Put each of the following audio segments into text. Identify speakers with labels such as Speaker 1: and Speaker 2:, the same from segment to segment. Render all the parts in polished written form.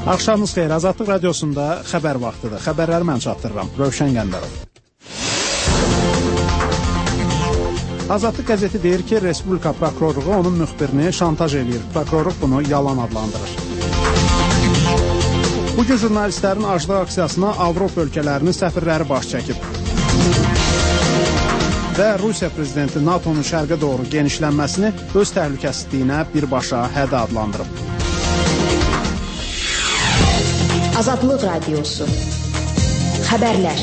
Speaker 1: Axşamınız xeyir, Azadlıq Radiosunda xəbər vaxtıdır. Xəbərləri mən çatdırıram, Rövşən Qəmbərov. Azadlıq qəzeti deyir ki, Respublika prokurorluğu onun müxbirini şantaj edir. Prokurorluq bunu yalan adlandırır. Bugün jurnalistlərin aclıq aksiyasına Avropa ölkələrinin səfirləri baş çəkib. Və Rusiya prezidenti NATO'nun şərqə doğru genişlənməsini öz təhlükəsizliyinə birbaşa hədə adlandırıb.
Speaker 2: Azadlıq Radiosu. Xəbərlər.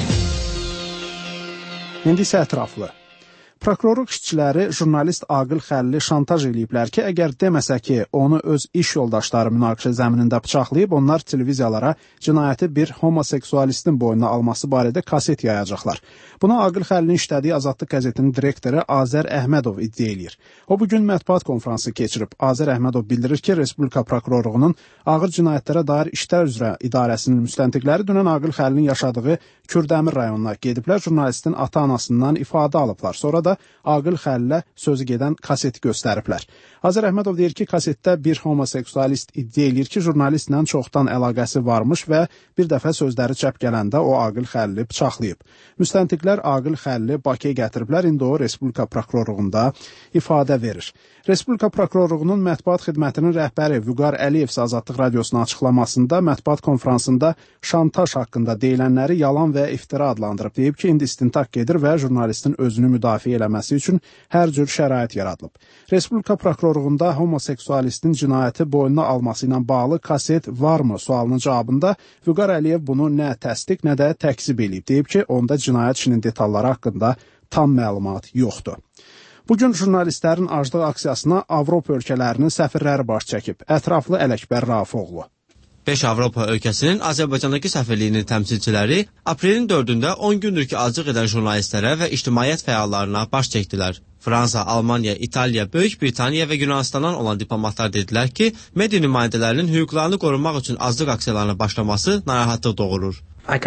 Speaker 1: İndi isə ətraflı. Prokurorluq işçiləri jurnalist Aqil Xəlili şantaj eləyiblər ki, əgər deməsə ki, onu öz iş yoldaşları münaqişə zəminində bıçaqlayıb, onlar televiziyalara cinayəti bir homoseksualistin boynuna alması barədə kaset yayacaqlar. Buna Aqil Xəlilin işlədiyi Azadlıq qəzetinin direktoru Azər Əhmədov iddia eləyir. O bugün mətbuat konfransı keçirib. Azər Əhmədov bildirir ki, Respublika prokurorluğunun ağır cinayətlərə dair işlər üzrə idarəsinin müstəntiqləri dünən Aqil Xəlilin yaşadığı Kürdəmir rayonuna gediblər, jurnalistin ata-anasından ifadə alıblar. Sonra da Aqil Xəlilə sözü gedən kaseti göstəriblər. Azər Əhmədov deyir ki, kasetdə bir homoseksualist iddia eləyir ki, jurnalistlə çoxdan əlaqəsi varmış və bir dəfə sözləri çəp gələndə o Aqil Xəlili bıçaqlayıb. Müstəntiqlər Aqil Xəlili Bakıya gətiriblər, indi o Respublika prokurorluğunda ifadə verir. Respublika prokurorluğunun mətbuat xidmətinin rəhbəri Vüqar Əliyev Azadlıq Radiosuna açıqlamasında mətbuat konfransında şantaj haqqında deyilənləri yalan və iftira adlandırıb. Deyib ki, indi istintaq gedir və jurnalistin özünü müdafiə eləməsi üçün hər cür şərait yaradılıb. Respublika prokurorluğunda homoseksualistin cinayəti boynuna alması ilə bağlı kaset varmı sualının cavabında Vüqar Əliyev bunu nə təsdiq, nə də təkzib eləyib. Deyib ki, onda cinayət işinin detalları haqqında tam məlumat yoxdur. Bugün jurnalistlərin aclıq aksiyasına Avropa ölkələrinin səfirləri baş çəkib. Ətraflı Ələkbər Rafiqoğlu.
Speaker 3: 5 Avropa ölkəsinin Azərbaycandakı səfirliyinin təmsilçiləri aprelin 4-də 10 gündür ki, aclıq edən jurnalistlərə və ictimaiyyət fəallarına baş çəkdilər. Fransa, Almaniya, İtaliya, Böyük Britaniya və Yunanistandan olan diplomatlar dedilər ki, media nümayəndələrinin hüquqlarını qorumaq üçün aclıq aksiyalarına başlaması narahatlıq doğurur.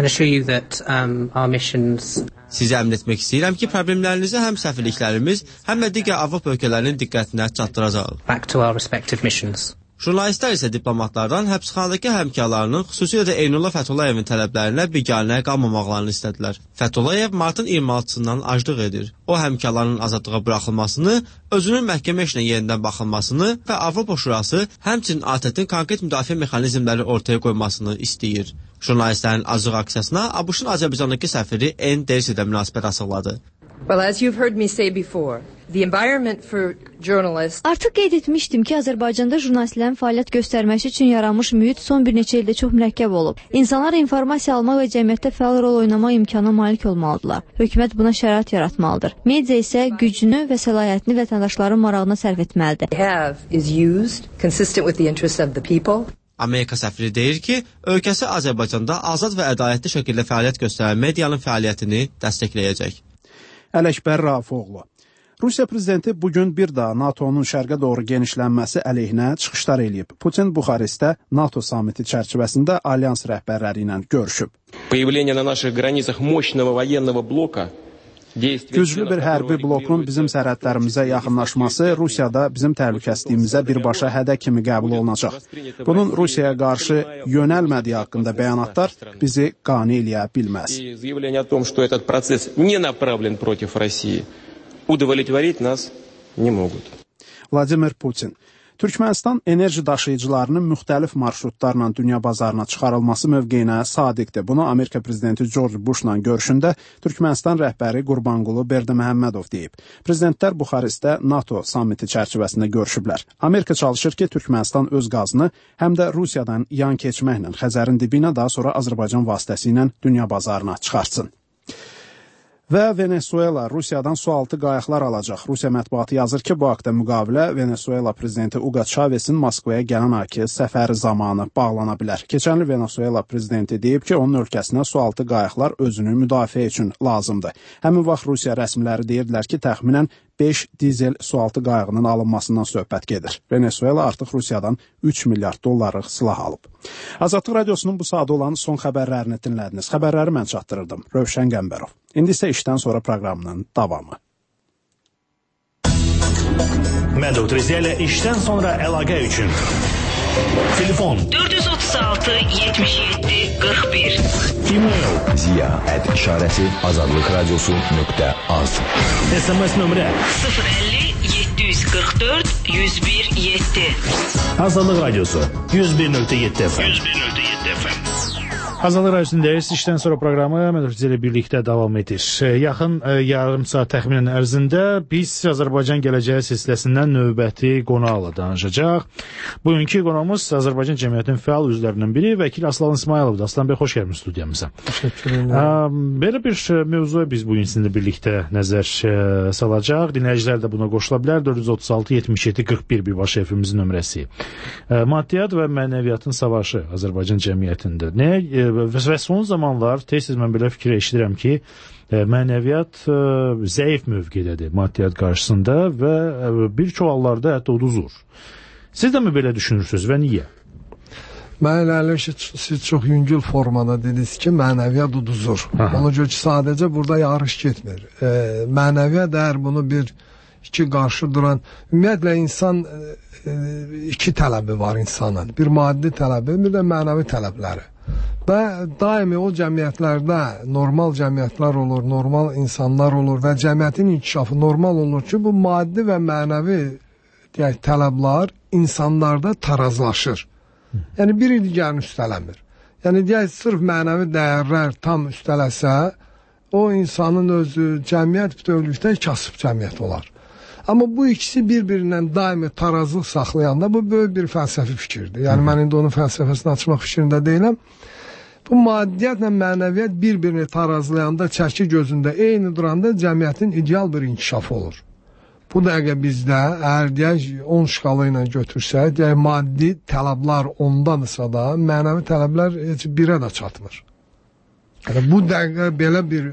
Speaker 3: Sizə əmin etmək istəyirəm ki, problemlərinizi həm səfirliklərimiz, həm də digər Avropa ölkələrinin diqqətinə çatdıracaq. Jurnalistlər isə diplomatlardan həbsxanadakı həmkarlarının, xüsusilə də Eynullah Fəthulayevin tələblərinə biganə qalmamaqlarını istədilər. Fəthulayev martın 26-sından aclıq edir. O, həmkarlarının azadlığa buraxılmasını, özünün məhkəmə işinə yenidən baxılmasını və Avropa Şurası həmçinin ATƏT-in konkret müdafiə mexanizmləri ortaya qoymasını istəyir. Jurnalistlərin aclıq aksiyasına ABŞ-ın Azərbaycandakı səfiri N. Dersi də münasibət açıqladı.
Speaker 4: Artıq qeyd etmişdim ki, Azərbaycanda jurnalistlərin fəaliyyət göstərməsi üçün yaranmış mühit son bir neçə ildə çox mürəkkəb olub. İnsanlar informasiya almaq və cəmiyyətdə fəal rol oynamaq imkanına malik olmalıdırlar. Hökumət buna şərait yaratmalıdır. Media isə gücünü və səlahiyyətini vətəndaşların marağına sərf etməlidir.
Speaker 3: Amerika səfiri deyir ki, ölkəsi Azərbaycanda azad və ədalətli şəkildə fəaliyyət göstərən medianın fəaliyyətini dəstəkləyəcək.
Speaker 1: Ələkbər Rafiqoğlu. Rusiya prezidenti bugün bir daha NATO'nun şərqə doğru genişlənməsi əleyhinə çıxışlar eləyib. Putin Buxarestdə NATO samiti çərçivəsində alyans rəhbərləri ilə görüşüb. Güclü bir hərbi blokun bizim sərhədlərimizə yaxınlaşması Rusiyada bizim təhlükəsizliyimizə birbaşa hədə kimi qəbul olunacaq. Bunun Rusiyaya qarşı yönəlmədiyi haqqında bəyanatlar bizi qane eləyə bilməz. Vladimir Putin. Türkmənistan enerji daşıyıcılarının müxtəlif marşrutlarla dünya bazarına çıxarılması mövqeyinə sadiqdir. Bunu Amerika prezidenti George Bushla görüşündə Türkmənistan rəhbəri Qurbanqulu Berdiməhəmmədov deyib. Prezidentlər Buxarestdə NATO samiti çərçivəsində görüşüblər. Amerika çalışır ki, Türkmənistan öz qazını həm də Rusiyadan yan keçməklə Xəzərin dibinə, daha sonra Azərbaycan vasitəsilə dünya bazarına çıxartsın. Və Venezuela Rusiyadan sualtı qayıqlar alacaq. Rusiya mətbuatı yazır ki, bu haqda müqavilə Venezuela prezidenti Hugo Chavez'in Moskvaya gələn ayki səfəri zamanı bağlana bilər. Keçən il Venezuela prezidenti deyib ki, onun ölkəsinə sualtı qayıqlar özünü müdafiə üçün lazımdır. Həmin vaxt Rusiya rəsmiləri deyirdilər ki, təxminən 5 dizel sualtı qayığının alınmasından söhbət gedir. Venezuela artıq Rusiyadan 3 milyard dollarlıq silah alıb. Azadlıq Radiosunun bu saatı olan son xəbərlərini dinlədiniz. Xəbərləri mən çatdırırdım. Rövşən Qəmbərov. İndi isə işdən sonra proqramının davamı.
Speaker 5: Mən Dr. İzə ilə işdən sonra əlaqə üçün Telefon
Speaker 6: 436 77 41.
Speaker 5: E-mail
Speaker 7: ziya@işarəsi-azadlıqradiosu.az.
Speaker 5: SMS nömrə
Speaker 6: 050 744 101 7.
Speaker 5: Azadlıq Radiosu 101.7 FM.
Speaker 8: Azadlıq Radiosundayız. İşdən sonra proqramı Mədəfizə ilə birlikdə davam edir. Yaxın yarım saat təxminən ərzində biz Azərbaycan Gələcəyi silsiləsindən növbəti qonaqla danışacaq. Bugünkü qonağımız Azərbaycan Cəmiyyətinin fəal üzvlərindən biri Vəkil Aslan İsmayılovdur. Aslan bəy, xoş gəlmisiniz studiyamıza.
Speaker 1: Təşəkkür edirəm.
Speaker 8: Belə bir mövzuya biz bugün sizinlə birlikdə nəzər salacaq. Dinləyicilər də buna qoşula bilər. 436 77 41 birbaşa efimizin nömrəsi. Maddiyyat və mənəviyyatın savaşı Azərbaycan cəmiyyətində. Və son zamanlar tez-tez mən belə fikir eşidirəm ki, mənəviyyat zəif mövqedədir maddiyyat qarşısında və bir çox hallarda hətta uduzur. Siz də mi belə düşünürsünüz və niyə?
Speaker 9: Mən elə ki, siz çox yüngül formada dediniz ki, mənəviyyat uduzur. Ona görə ki, sadəcə burada yarış getmir. Mənəviyyat əgər bunu iki qarşı duran, ümumiyyətlə insan iki tələbi var insanın. Bir maddi tələbi, bir də mənəvi tələbləri. Və daimi o cəmiyyətlərdə normal cəmiyyətlər olur, normal insanlar olur və cəmiyyətin inkişafı normal olur ki, bu maddi və mənəvi tələblər insanlarda tarazlaşır. Yəni biri digərini üstələmir. Yəni deyək, sırf mənəvi dəyərlər tam üstələsə, o insanın özü cəmiyyət bütövlükdə kasıb cəmiyyət olar. Amma bu ikisi bir-birindən daimi tarazlıq saxlayanda bu böyük bir fəlsəfi fikirdir. Yəni mən indi onun fəlsəfəsini açmaq fikrində deyiləm. Bu maddiyyatla mənəviyyat bir-birini tarazlayanda, çəki gözündə eyni duranda cəmiyyətin ideal bir inkişafı olur. Bu dəqiqə bizdə, əgər deyək 10 şkalı ilə götürsək, deyək maddi tələblər 10-dadırsa da, mənəvi tələblər heç 1-ə də çatmır. Yəni, bu dəqiqə belə bir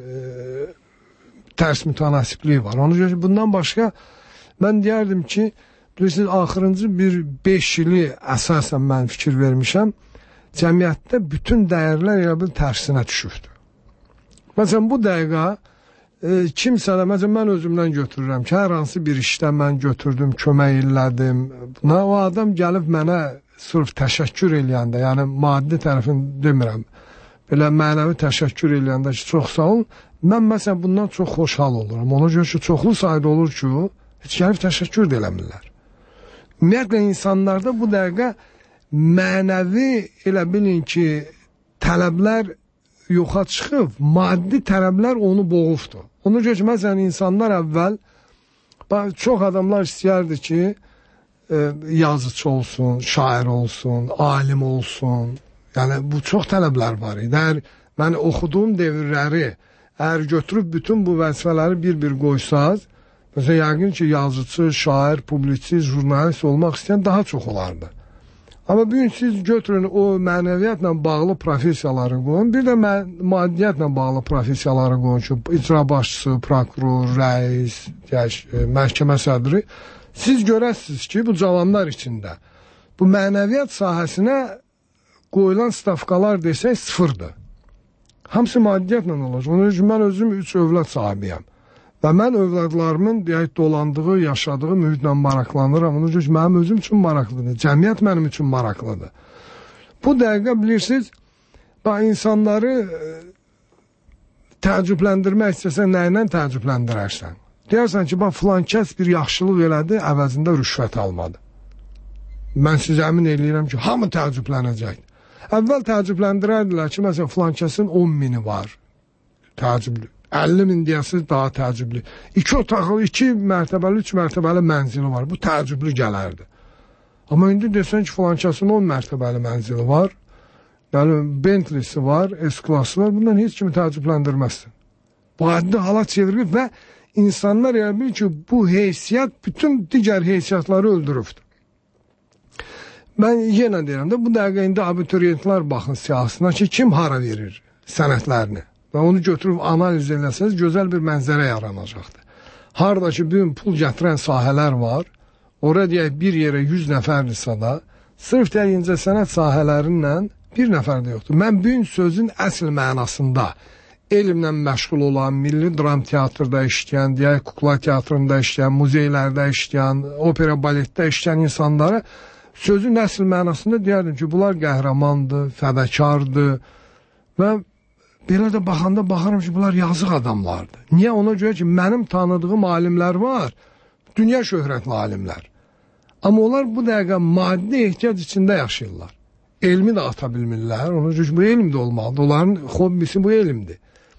Speaker 9: tərs mütənasiblik var. Ona görə ki, bundan başqa mən deyərdim ki, bilirsiniz, axırıncı bir 5 ili əsasən mən fikir vermişəm, cəmiyyətdə bütün dəyərlər elə bir tərsinə düşübdür. Məsələn, bu dəqiqə kimsə də, məsələn, mən özümdən götürürəm ki, hər hansı bir işdə mən götürdüm, kömək elədim. O adam gəlib mənə sırf təşəkkür eləyəndə, yəni maddi tərəfini demirəm, belə mənəvi təşəkkür eləyəndə ki, çox sağ olun, mən məsələn bundan çox xoşhal olurum. Ona görə ki, çoxlu sayda olur ki, heç gəlib təşəkkür də eləmirlər. Ümumiyyətlə, insanlarda bu dəqiqə mənəvi elə bilin ki, tələblər yoxa çıxıb, maddi tələblər onu boğubdur. Ona görə ki, məsələn, insanlar əvvəl, çox adamlar istəyərdi ki, yazıcı olsun, şair olsun, alim olsun. Yəni, bu çox tələblər var idi. Əgər mən oxuduğum devirləri, əgər götürüb bütün bu vəzifələri bir-bir qoysaz, məsələn, yəqin ki, yazıcı, şair, publisist, jurnalist olmaq istəyən daha çox olardı. Amma bugün siz götürün o mənəviyyatla bağlı professiyaları qoyun, bir də maddiyyatla bağlı professiyaları qoyun ki, icra başçısı, prokuror, rəis, məhkəmə sədri. Siz görəsiniz ki, bu cavanlar içində bu mənəviyyat sahəsinə qoyulan stavkalar desək sıfırdır. Hamısı maddiyyatla olacaq. Onun üçün mən özüm 3 övlad sahibiyəm. Və mən övladlarımın deyək, dolandığı, yaşadığı mühitlə maraqlanıram. Onun üçün mənim özüm üçün maraqlıdır. Cəmiyyət mənim üçün maraqlıdır. Bu dəqiqə bilirsiniz, insanları təəccübləndirmək istəsən, nə ilə təəccübləndirərsən? Deyərsən ki, filan kəs bir yaxşılıq elədi, əvəzində rüşvət almadı. Mən sizə əmin eləyirəm ki, hamı təəccüblənəcək. Əvvəl təəccübləndirərdilər ki, məsələn, filan kəsin 10.000-i var. Təəccüblü. 50.000 deyəsiniz, daha təəccüblü. 2 otaqlı, 2 mərtəbəli, 3 mərtəbəli mənzili var. Bu təəccüblü gələrdi. Amma indi desən ki, filan kəsin 10 mərtəbəli mənzili var, Bentley'si var, S-klası var, bundan heç kimi təəccübləndirməzsin. Bu adlı hala çevirir və insanlar elə bilir ki, bu heysiyyat bütün digər heysiyyatları öldürübdür. Mən yenə deyirəm də, bu dəqiqə indi abituriyentlər baxın siyasına ki, kim hara verir sənədlərini və onu götürüb analiz eləsəniz, gözəl bir mənzərə yaranacaqdır. Harada ki, bugün pul gətirən sahələr var, oraya deyək bir yerə 100 nəfərdirsə da, sırf deyək incəsənət sahələrindən bir nəfər də yoxdur. Mən bugün sözün əsl mənasında elmlə məşğul olan, milli dram teatrda işləyən, deyək, kukla teatrında işləyən, muzeylərdə işləyən, opera baletdə işləyən insanları sözün əsl mənasında deyərdim ki, bunlar qəhrəmandır, fədəkardır və belə də baxanda baxıram ki, bunlar yazıq adamlardır. Niyə? Ona görə ki, mənim tanıdığım alimlər var, dünya şöhrətli alimlər. Amma onlar bu dəqiqə maddi ehtiyac içində yaşayırlar. Elmi də ata bilmirlər, ona görə ki, bu elm də olmalıdır. Onların hobbisi bu elmdir.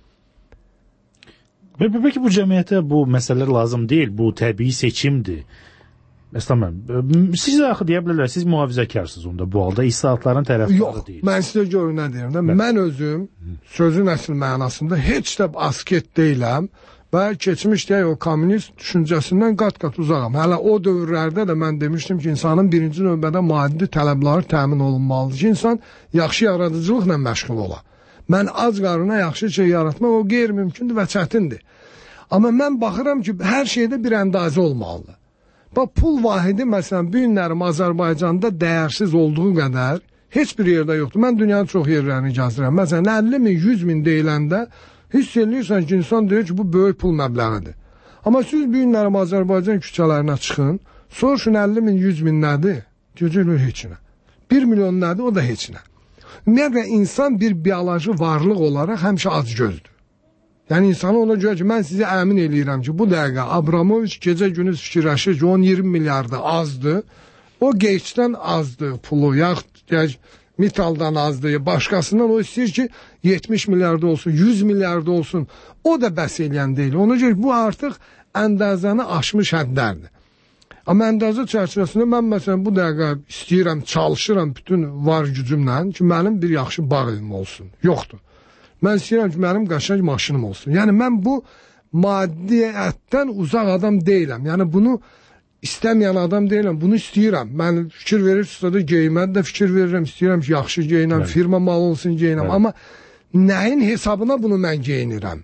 Speaker 8: Peki bu cəmiyyətə bu məsələlər lazım deyil, bu təbii seçimdir. Məsələn, siz də axı deyə bilərlər, siz mühafizəkarsınız onda bu halda, islahatların tərəfdarı deyil.
Speaker 9: Yox, mən sizə görə nə deyirəm də, mən özüm sözün əsl mənasında heç də asket deyiləm və keçmiş deyək o kommunist düşüncəsindən qat-qat uzağam. Hələ o dövrlərdə də mən demişdim ki, insanın birinci növbədə maddi tələbləri təmin olunmalıdır ki, insan yaxşı yaradıcılıqla məşğul ola. Mən ac qarına yaxşı şey yaratmaq o qeyri-mümkündür və çətindir. Amma mən baxıram ki, hər şeydə bir əndazə olmalıdır. Bax, pul vahidi, məsələn, bu günlərim Azərbaycanda dəyərsiz olduğu qədər heç bir yerdə yoxdur. Mən dünyanın çox yerlərini gəzirəm. Məsələn, 50 min, 100 min deyiləndə hiss edirsən ki, insan deyir ki, bu böyük pul məbləğidir. Amma siz bu günlərim Azərbaycan küçələrinə çıxın, soruşun 50 min, 100 min nədir? Deyəcəklər heç nə. 1 milyon nədir? O da heç nə. Ümumiyyətlə, insan bir bioloji varlıq olaraq həmişə acgözdür. Yəni, insanı ona görə ki, mən sizə əmin eləyirəm ki, bu dəqiqə Abramoviç gecə-günüz fikirləşir ki, 10-20 milyarda azdır, o Gates'dən azdır pulu, yaxud Mittal'dan azdır, başqasından o istəyir ki, 70 milyarda olsun, 100 milyarda olsun, o da bəs eləyən deyil. Ona görə ki, bu artıq əndazəni aşmış həddlərdir. Amma əndazə çərçivəsində mən məsələn bu dəqiqə istəyirəm, çalışıram bütün var gücümlə ki, mənim bir yaxşı bağ evim olsun. Yoxdur. Mən istəyirəm ki, mənim qəşəng maşınım olsun. Yəni, mən bu maddiyyətdən uzaq adam deyiləm. Yəni, bunu istəməyən adam deyiləm. Bunu istəyirəm. Mən fikir verirsə də geyinmədə də fikir verirəm. İstəyirəm ki, yaxşı geyinəm, firma malı olsun geyinəm. Amma nəyin hesabına bunu mən geyinirəm?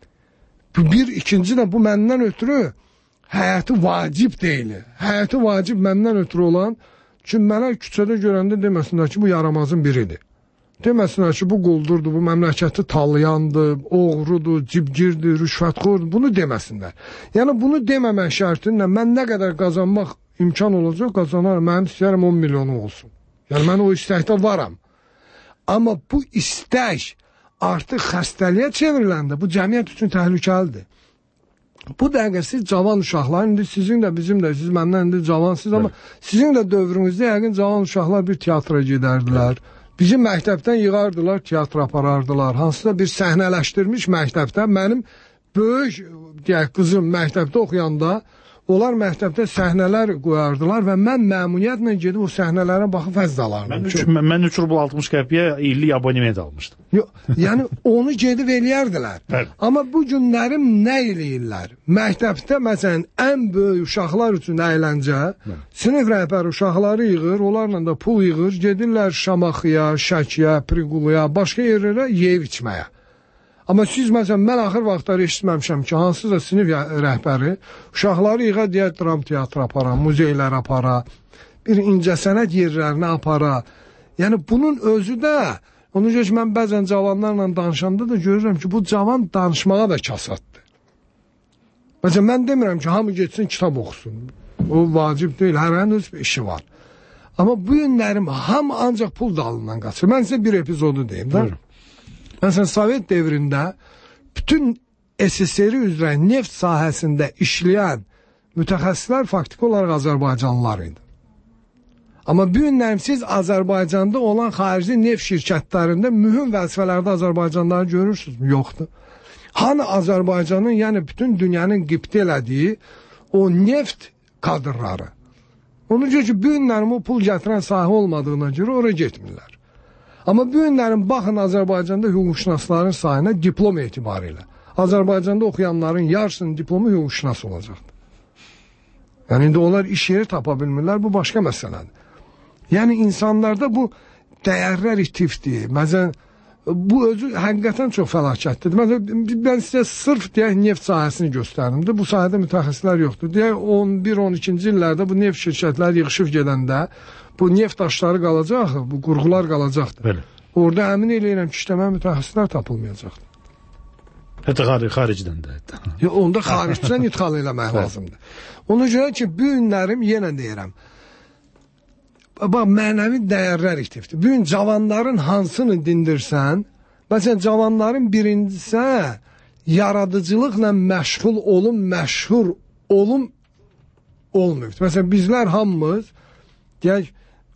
Speaker 9: Bir, ikinci də bu məndən ötürü həyatı vacib deyil. Həyatı vacib məndən ötürü olan ki, mənə küçədə görəndə deməsinlər ki, bu yaramazın biridir. Deməsinlər ki, bu quldurdur, bu məmləkəti talayandır, oğrudur, cibgirdir, rüşvətxordur, bunu deməsinlər. Yəni, bunu deməmək şərtinlə mən nə qədər qazanmaq imkan olacaq, qazanarım, mənim istəyərəm 10 milyonu olsun. Yəni, mən o istəkdə varam. Amma bu istək artıq xəstəliyə çevriləndə bu cəmiyyət üçün təhlükəlidir. Bu dəqiqə siz cavan uşaqlar, indi sizin də, bizim də, siz məndən indi cavansınız, amma sizin də dövrünüzdə yəqin cavan uşaqlar bir teatra gedərdilər. Bizim məktəbdən yığardılar, teatra aparardılar. Hansısa bir səhnələşdirmiş məktəbdə, mənim böyük deyək, qızım məktəbdə oxuyanda, onlar məktəbdə səhnələr qoyardılar və mən məmuniyyətlə gedib o səhnələrə baxıb fəzd alardım.
Speaker 8: Mən 3 rubl 60 qəpiyə illik abonement almışdım.
Speaker 9: Yəni, onu gedib eləyərdilər. Amma bu günlərim nə eləyirlər? Məktəbdə, məsələn, ən böyük uşaqlar üçün əyləncə, sinif rəhbəri uşaqları yığır, onlarla da pul yığır, gedirlər Şamaxıya, Şəkiyə, Priquluya, başqa yerlərə yeyib içməyə. Amma siz, məsələn, mən axır vaxtlar eşitməmişəm ki, hansısa sinif rəhbəri uşaqları yığa deyər, dram teatrı apara, muzeylər apara, bir incəsənət yerlərini apara. Yəni, bunun özü də, onu görə ki, mən bəzən cavanlarla danışanda da görürəm ki, bu cavan danışmağa da kasatdır. Məsələn, mən demirəm ki, hamı geçsin, kitab oxusun. O vacib deyil, hər öz bir işi var. Amma bu günlərim hamı ancaq pul dalından qaçır. Mən sizə bir epizodu deyim də. Məsələn, Sovet devrində bütün SSR üzrə neft sahəsində işləyən mütəxəssislər faktiki olaraq Azərbaycanlılar idi. Amma bu günlərim siz Azərbaycanda olan xarici neft şirkətlərində mühüm vəzifələrdə Azərbaycanlıları görürsünüz mü? Yoxdur. Hani Azərbaycanın, yəni bütün dünyanın qibtə elədiyi o neft kadrları. Onun görə ki, bu günlərim o pul gətirən sahə olmadığına görə oraya getmirlər. Amma bu günlərin baxın Azərbaycanda hüquqşünasların sayına diplom etibarıyla. Azərbaycanda oxuyanların yarısının diplomu hüquqşünas olacaqdır. Yəni, indi onlar iş yeri tapa bilmirlər, bu başqa məsələdir. Yəni, insanlarda bu dəyərlər itifdir. Məsələn, bu özü həqiqətən çox fəlakətdir. Məsələn, mən sizə sırf deyək, neft sahəsini göstərdim. Bu sahədə mütəxəssislər yoxdur. Deyək, 11-12-ci illərdə bu neft şirkətləri yığışıb gedəndə bu neft daşları qalacaq, bu qurğular qalacaqdır.
Speaker 8: Bəli.
Speaker 9: Orada əmin eləyirəm ki, işləmə mütəxəssislər tapılmayacaqdır.
Speaker 8: Hətta xaricdən də.
Speaker 9: Onda xaricdən idxal eləmək lazımdır. Ona görə ki, bu günlərim yenə deyirəm, bax, mənəvi dəyərlər itifdir. Bu gün cavanların hansını dindirsən, məsələn, cavanların birincisə yaradıcılıqla məşğul olun, məşhur olun olmuyor. Məsələn, bizlər hamımız, deyək,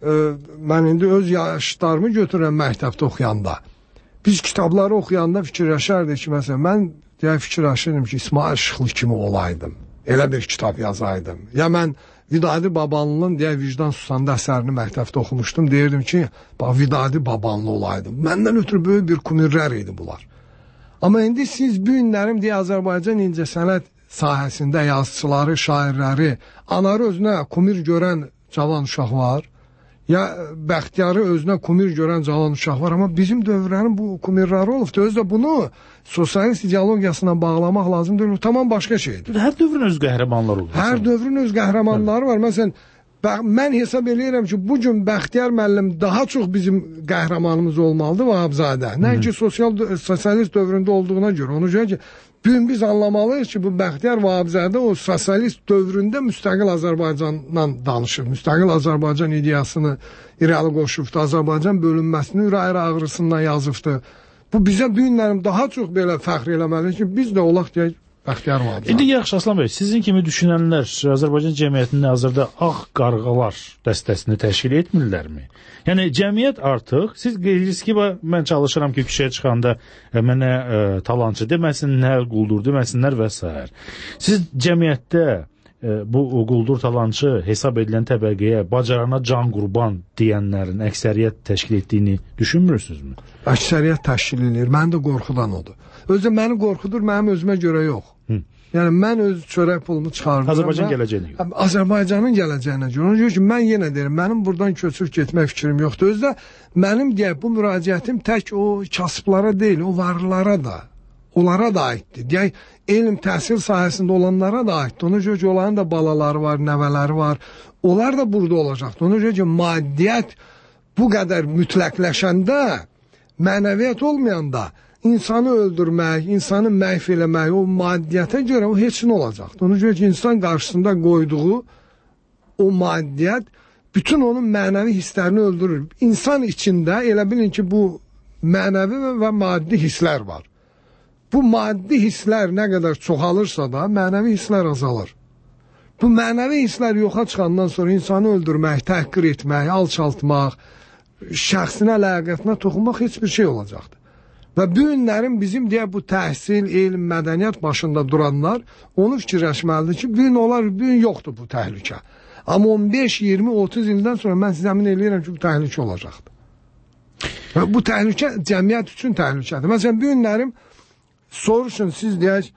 Speaker 9: mən indi öz yaşlarımı götürürəm məktəbdə oxuyanda. Biz kitabları oxuyanda fikirləşərdik ki, məsələn, mən fikirləşirdim ki, İsmail Şıxlı kimi olaydım. Elə bir kitab yazaydım. Ya mən Vidadi Babanlının vicdan susanda əsərini məktəbdə oxumuşdum. Deyirdim ki, Vidadi Babanlı olaydım. Məndən ötürü böyük bir kumirlər idi bunlar. Amma indi siz bu günlərim Azərbaycan incəsənət sahəsində yazıçıları, şairləri, anarı özünə kumir görən cavan uşaq var. Ya Bəxtiyarı özünə kumir görən cavan uşaq var. Amma bizim dövrlərin bu kumirləri olubdur. Özdə bunu sosialist ideologiyasına bağlamaq lazımdır. Bu tamam başqa şeydir.
Speaker 8: Hər dövrün öz qəhrəmanları olur.
Speaker 9: Hər dövrün öz qəhrəmanları var. Məsələn, mən hesab edirəm ki, bugün Bəxtiyar müəllim daha çox bizim qəhrəmanımız olmalıdır Vahabzadə. Nəinki sosialist dövründə olduğuna görə. Ona görə ki, bugün biz anlamalıyız ki, bu Bəxtiyar Vahabzadə o sosialist dövründə müstəqil Azərbaycandan danışır. Müstəqil Azərbaycan ideyasını irəli qoşubdur. Azərbaycan bölünməsini ürək ağrısından yazıbdır. Bu bizə bu günlərim daha çox belə fəxr eləməlidir ki, biz də olaq deyək Bəxtiyar Vahabzadə.
Speaker 8: İndi yaxşı Aslan bəy, sizin kimi düşünənlər Azərbaycan cəmiyyətinin hazırda ağ qarğalar dəstəsini təşkil etmirlərmi? Yəni cəmiyyət artıq, siz qeyriz ki, mən çalışıram ki, küçəyə çıxanda mənə talancı deməsinlər, quldur deməsinlər və s. Siz cəmiyyətdə bu quldur talancı hesab edilən təbəqəyə bacarana can qurban deyənlərin əksəriyyət təşkil etdiyini düşünmürsünüzmü?
Speaker 9: Əksəriyyət təşkil edir. Mən də qorxudan odur. Özü məni qorxudur, mənim özümə görə yox. Yəni mən öz çörək pulumu çıxardım.
Speaker 8: Azərbaycan gələcəyinə görə.
Speaker 9: Azərbaycanın gələcəyinə görə. Ona görə ki, mən yenə deyirəm, mənim buradan köçüb getmək fikrim yoxdur. Özdə mənim deyək, bu müraciətim tək o kasıblara deyil, o varlılara da, onlara da aiddir. Deyək, elm təhsil sahəsində olanlara da aiddir. Ona görə ki, onların da balaları var, nəvələri var. Onlar da burada olacaqdır. Ona görə ki, maddiyyət bu qədər mütləqləşəndə, mənəviyyət olmayanda, İnsanı öldürmək, insanı məhv eləmək, o maddiyyətə görə o heç nə olacaqdır. Ona görə ki, insan qarşısında qoyduğu o maddiyyət bütün onun mənəvi hisslərini öldürür. İnsan içində elə bilin ki, bu mənəvi və maddi hisslər var. Bu maddi hisslər nə qədər çoxalırsa da, mənəvi hisslər azalır. Bu mənəvi hisslər yoxa çıxandan sonra insanı öldürmək, təhqir etmək, alçaltmaq, şəxsinə, ləyaqətinə toxunmaq heç bir şey olacaqdır. Və bu günlərin bizim deyək bu təhsil, elm, mədəniyyət başında duranlar onu fikirləşməlidir ki, bu gün onlar, bu gün yoxdur bu təhlükə. Amma 15, 20, 30 ildən sonra mən sizə əmin edirəm ki, bu təhlükə olacaqdır. Və bu təhlükə cəmiyyət üçün təhlükədir. Məsələn, bu günlərim soruşun, siz deyək,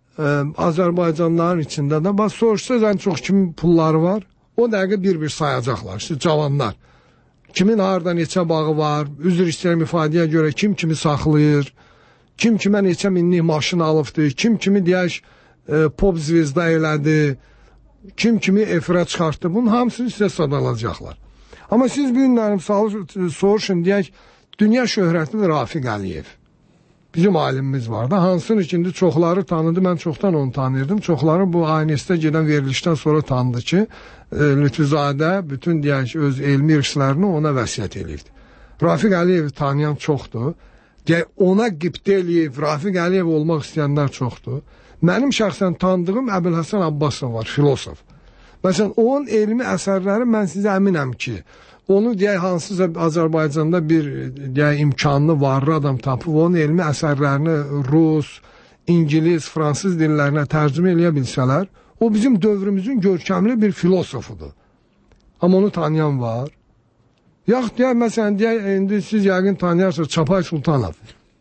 Speaker 9: Azərbaycanların içində də, soruşsaz ən çox kimin pulları var, o dəqiqə bir-bir sayacaqlar, siz cavanlar. Kimin harada neçə bağı var, üzr istəyirəm ifadəyə görə kim kimi saxlayır, kim kimə neçə minlik maşın alıbdır, kim kimi deyək pop zvezda elədi, kim kimi efirə çıxartdı, bunun hamısını sizə sadalacaqlar. Amma siz bu günlərim soruşun, deyək, dünya şöhrətli Rafiq Əliyev. Bizim alimimiz var da, hansını ki, indi çoxları tanıdı, mən çoxdan onu tanıyırdım. Çoxları bu ANS-də gedən verilişdən sonra tanıdı ki, Lütfüzadə bütün deyək, öz elmi irslərini ona vəsiyyət eləyirdi. Rafiq Əliyev tanıyan çoxdur. Ona qibtə eləyib, Rafiq Əliyev olmaq istəyənlər çoxdur. Mənim şəxsən tanıdığım Əbülhəsən Abbasov var, filosof. Məsələn, onun elmi əsərləri mən sizə əminəm ki, onu deyək, hansısa Azərbaycanda bir deyək, imkanlı, varlı adam tapıb, onun elmi əsərlərini Rus, İngiliz, Fransız dillərinə tərcümə eləyə bilsələr, o bizim dövrümüzün görkəmli bir filosofudur. Amma onu tanıyan var. Yaxud deyək, məsələn, deyək, indi siz yəqin tanıyarsınız Çapay Sultanov.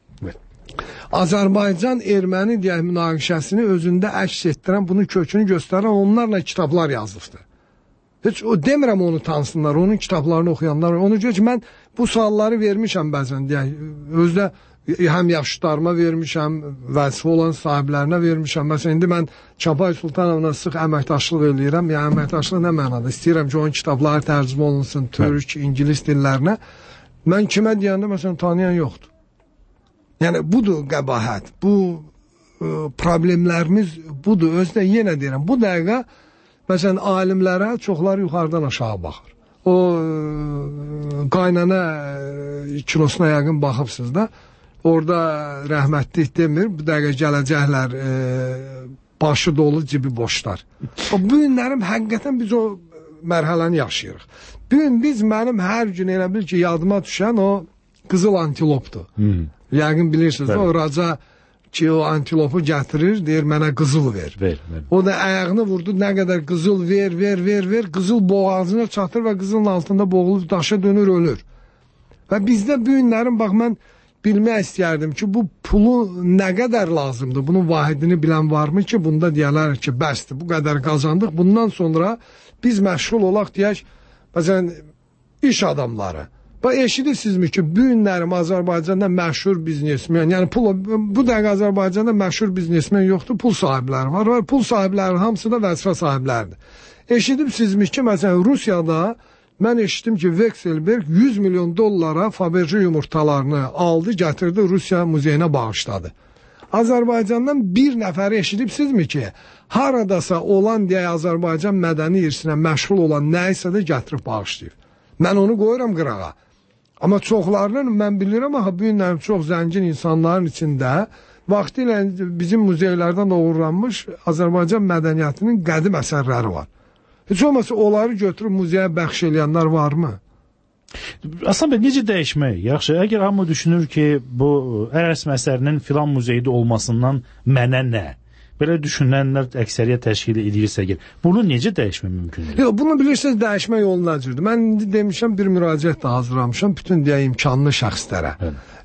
Speaker 9: Azərbaycan erməni deyək, münaqişəsini özündə əks etdirən, bunun kökünü göstərən onlarla kitablar yazıbdır. Heç o demirəm onu tanısınlar, onun kitablarını oxuyanlar. Ona görə ki, mən bu sualları vermişəm bəzən, deyək, özdə həm yaşlarıma vermişəm, vəzifə olan sahiblərinə vermişəm. Məsələn, indi mən Çapay Sultanovla sıx əməkdaşlıq eləyirəm. Yəni, əməkdaşlıq nə mənada? İstəyirəm ki, onun kitabları tərcümə olunsun, türk, İngilis dillərinə. Mən kimə deyəndə, məsələn, tanıyan yoxdur. Yəni, budur qəbahət, bu problemlərimiz budur. Özdə yenə deyirəm, bu dəqiqə, məsələn, alimlərə çoxları yuxarıdan aşağı baxır. o qaynana kilosuna yəqin baxıbsınız da. Orada rəhmətli demir, bu dəqiqə gələcəklər başı dolu, cibi boşlar. Bu günlərim həqiqətən biz o mərhələni yaşayırıq. Bu gün biz mənim hər gün elə bil ki, yadıma düşən o qızıl antilopdur. Yəqin bilirsiniz, o raca ki, o antilopu gətirir, deyir, mənə qızıl ver. O da ayağını vurdu, nə qədər qızıl ver, qızıl boğazına çatır və qızılın altında boğulub daşa dönür, ölür. Və bizdə bu günlərim, bax, mən bilmək istəyərdim ki, bu pulu nə qədər lazımdır? Bunun vahidini bilən varmı ki, bunda deyərlər ki, bəsdir, bu qədər qazandıq. Bundan sonra biz məşğul olaq, deyək, məsələn, iş adamları. Bax, eşidirsinizmi ki, bu günlərim Azərbaycanda məşhur biznesmen, yəni bu dəqiqə Azərbaycanda məşhur biznesmen yoxdur, pul sahibləri var. Pul sahibləri hamısı da vəzifə sahibləridir. Eşidirsinizmi ki, məsələn, Rusiyada mən eşitdim ki, Vekselberg 100 milyon dollara Faberge yumurtalarını aldı, gətirdi, Rusiya muzeyinə bağışladı. Azərbaycandan bir nəfəri eşidibsizmi ki, haradasa olan deyək Azərbaycan mədəni irsinə məşğul olan nə isə də gətirib bağışlayıb. Mən onu qoyuram qırağa. Amma çoxlarının mən bilirəm, bu günlərim çox zəngin insanların içində vaxtilə bizim muzeylərdən uğurlanmış Azərbaycan mədəniyyətinin qədim əsərləri var. Heç olmasa onları götürüb muzeyə bəxş eləyənlər varmı?
Speaker 8: Aslan bəy, necə dəyişmək? Yaxşı, əgər hamı düşünür ki, bu rəsm əsərinin filan muzeydə olmasından mənə nə? Belə düşünənlər əksəriyyət təşkil edirsə, bunu necə dəyişmək mümkündür?
Speaker 9: Yox, bunu bilirsiniz, dəyişmək yolu nəcürdür? Mən indi demişəm, bir müraciət də hazırlamışam bütün deyək imkanlı şəxslərə.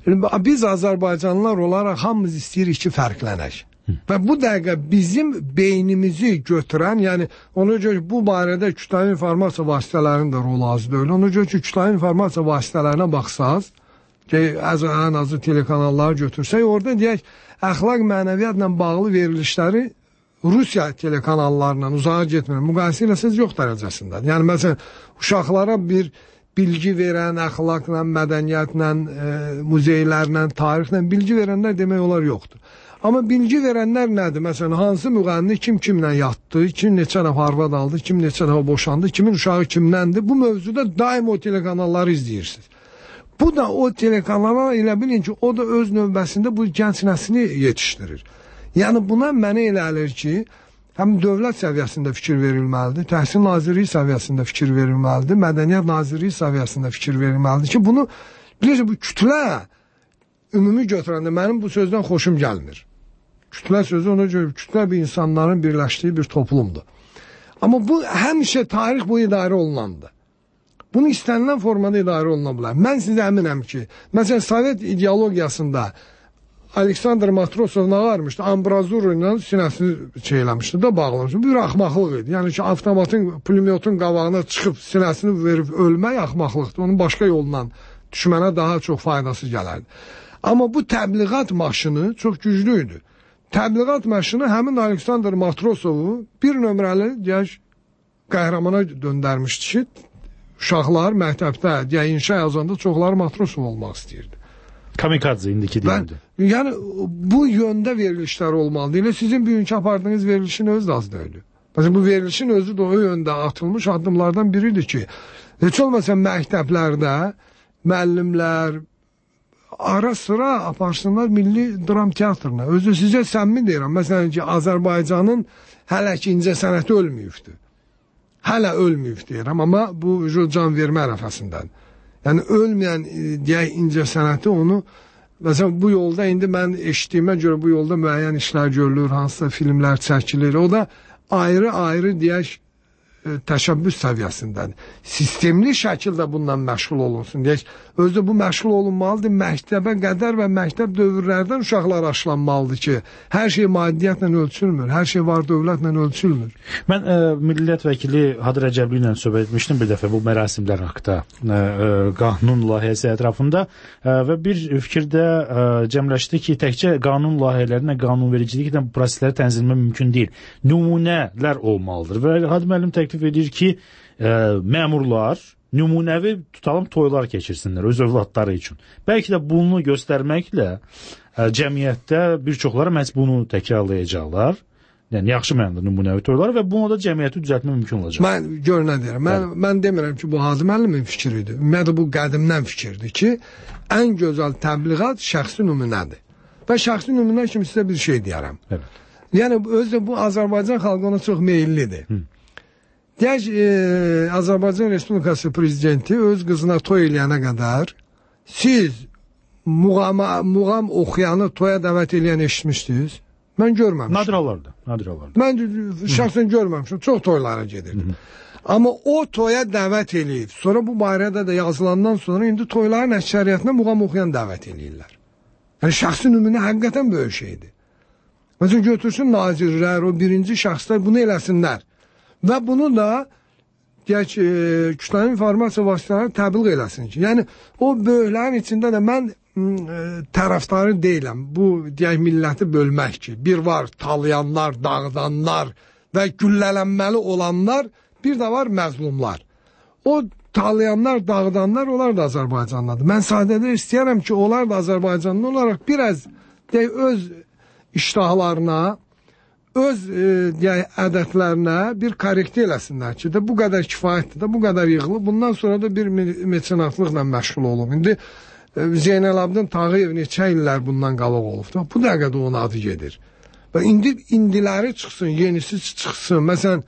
Speaker 9: Biz Azərbaycanlılar olaraq hamımız istəyirik ki, fərqlənək. Və bu dəqiqə bizim beynimizi götürən, yəni ona görə bu barədə kütləvi informasiya vasitələrinin də rolu az deyil. Ona görə ki, kütləvi informasiya vasitələrinə baxsaz, ki, ən azı telekanalları götürsək, orada deyək, əxlaq mənəviyyatla bağlı verilişləri Rusiya telekanallarından uzağa getmir. Müqayisə eləsəz yox dərəcəsində. Yəni, məsələn, uşaqlara bir bilgi verən, əxlaqla, mədəniyyətlə, muzeylərlə, tarixlə bilgi verənlər demək olar yoxdur. Amma bilgi verənlər nədir? Məsələn, hansı müğənni kimlə yatdı, kim neçə dəfə arvad aldı, kim neçə dəfə boşandı, kimin uşağı kimləndir? Bu mövzuda daim o telekanalları izləyirsiniz. Bu da o telekanallar elə bilin ki, o da öz növbəsində bu gənc nəslini yetişdirir. Yəni buna mənə elə gəlir ki, həm dövlət səviyyəsində fikir verilməlidir, Təhsil Nazirliyi səviyyəsində fikir verilməlidir, Mədəniyyət Nazirliyi səviyyəsində fikir verilməlidir ki, bunu bilirsiniz, bu kütlə ümumi götürəndə mənim bu sözdən xoşum gəlmir. Kütlə sözü ona görə kütlə bir insanların birləşdiyi bir toplumdur. Amma bu həmişə tarix bu idarə olunandır. Bunu istənilən formada idarə oluna bilər. Mən sizə əminəm ki, məsələn, Sovet ideologiyasında Aleksandr Matrosov nə varmışdı? Ambrazura ilə sinəsini şeyləmişdi da, bağlamışdı. Bu bir axmaqlıq idi. Yəni ki, avtomatın, pulemyotun qabağına çıxıb sinəsini verib ölmək axmaqlıqdır. Onun başqa yolla düşmənə daha çox faydası gələrdi. Amma bu təbliğat maşını çox güclü idi. Təbliğat maşını həmin Aleksandr Matrosovu bir nömrəli deyək, qəhrəmana döndərmişdi ki, uşaqlar məktəbdə deyək, inşa yazanda çoxları Matrosov olmaq istəyirdi.
Speaker 8: Kamikadze indiki deyildi.
Speaker 9: Yəni bu yöndə verilişlər olmalıdır. Elə sizin bugünkü apardığınız verilişin özü də az deyil. Məsələn, bu verilişin özü də o yöndə atılmış addımlardan biridir ki, heç olmasa məktəblərdə müəllimlər ara sıra aparsınlar Milli Dram Teatrına. Özü sizə səmimi deyirəm. Məsələn ki, Azərbaycanın hələ ki incə sənəti ölməyibdir. Hələ ölməyib deyirəm, amma bu can vermə ərəfəsindən. Yəni ölməyən deyək incə sənəti onu, məsələn bu yolda indi mən eşitdiyimə görə bu yolda müəyyən işlər görülür, hansısa filmlər çəkilir. O da ayrı-ayrı deyək təşəbbüs səviyyəsindədir. Sistemli şəkildə bundan məşğul olunsun. Deyək, özü bu məşğul olunmalıdır. Məktəbə qədər və məktəb dövrlərdən uşaqlar aşılanmalıdır ki, hər şey maddiyyatla ölçülmür, hər şey var dövlətlə ölçülmür.
Speaker 8: Mən millət vəkili Hadır Rəcəbli ilə söhbət etmişdim bir dəfə bu mərasimlər haqqında, qanun layihəsi ətrafında və bir fikirdə cəmləşdi ki, təkcə qanun layihələrinə, qanunvericiliklə bu prosesləri tənzimləmək mümkün deyil. Nümunələr olmalıdır və Hadır müəllim təklif edir ki, məmurlar nümunəvi tutalım toylar keçirsinlər öz övladları üçün. Bəlkə də bunu göstərməklə cəmiyyətdə bir çoxları məhz bunu təkrarlayacaqlar Yəni yaxşı mənada nümunəvi toylar və buna da cəmiyyəti düzəltmək mümkün olacaq.
Speaker 9: Mən gör nə deyirəm. Mən demirəm ki, bu Hacı müəllimin fikridir. Ümumiyyətlə bu qədimdən fikirdir ki, ən gözəl təbliğat şəxsi nümunədir. Və şəxsi nümunə kimi sizə bir şey deyərəm.
Speaker 8: Evet.
Speaker 9: Yəni özü bu Azərbaycan xalqı ona çox meyllidir. Deyək, Azərbaycan Respublikası prezidenti öz qızına toy eləyənə qədər siz muğam oxuyanı toya dəvət eləyən eşitmişdiniz? Mən görməmişdim.
Speaker 8: Nadir olardı.
Speaker 9: Mən şəxsən görməmişdim. Çox toylara gedirdim. Amma o toya dəvət eləyib. Sonra bu barədə də yazılandan sonra indi toyların əksəriyyətinə muğam oxuyan dəvət eləyirlər. Yəni şəxsi nümunə həqiqətən böyük şeydir. Məsələn, götürsün nazirlər, o birinci şəxslər bunu eləsinlər. Və bunu da deyək, kütləvi informasiya vasitələri təbliğ eləsin ki, yəni o böyüklərin içində də mən tərəfdarı deyiləm. Bu deyək milləti bölmək ki, bir var talayanlar, dağıdanlar və güllələnməli olanlar, bir də var məzlumlar. O talayanlar, dağıdanlar, onlar da Azərbaycanlıdır. Mən sadəcə istəyərəm ki, onlar da Azərbaycanlı olaraq biraz deyək, öz iştahlarına, öz deyək, ədətlərinə bir korrektiv eləsinlər ki, bu qədər kifayətdir də, bu qədər yığılıb, bundan sonra da bir mecenatlıqla məşğul olub. İndi Zeynəlabdin Tağıyev neçə illər bundan qabaq olubdur. Bu dəqiqədə onun adı gedir. Və indiləri çıxsın, yenisi çıxsın. Məsələn,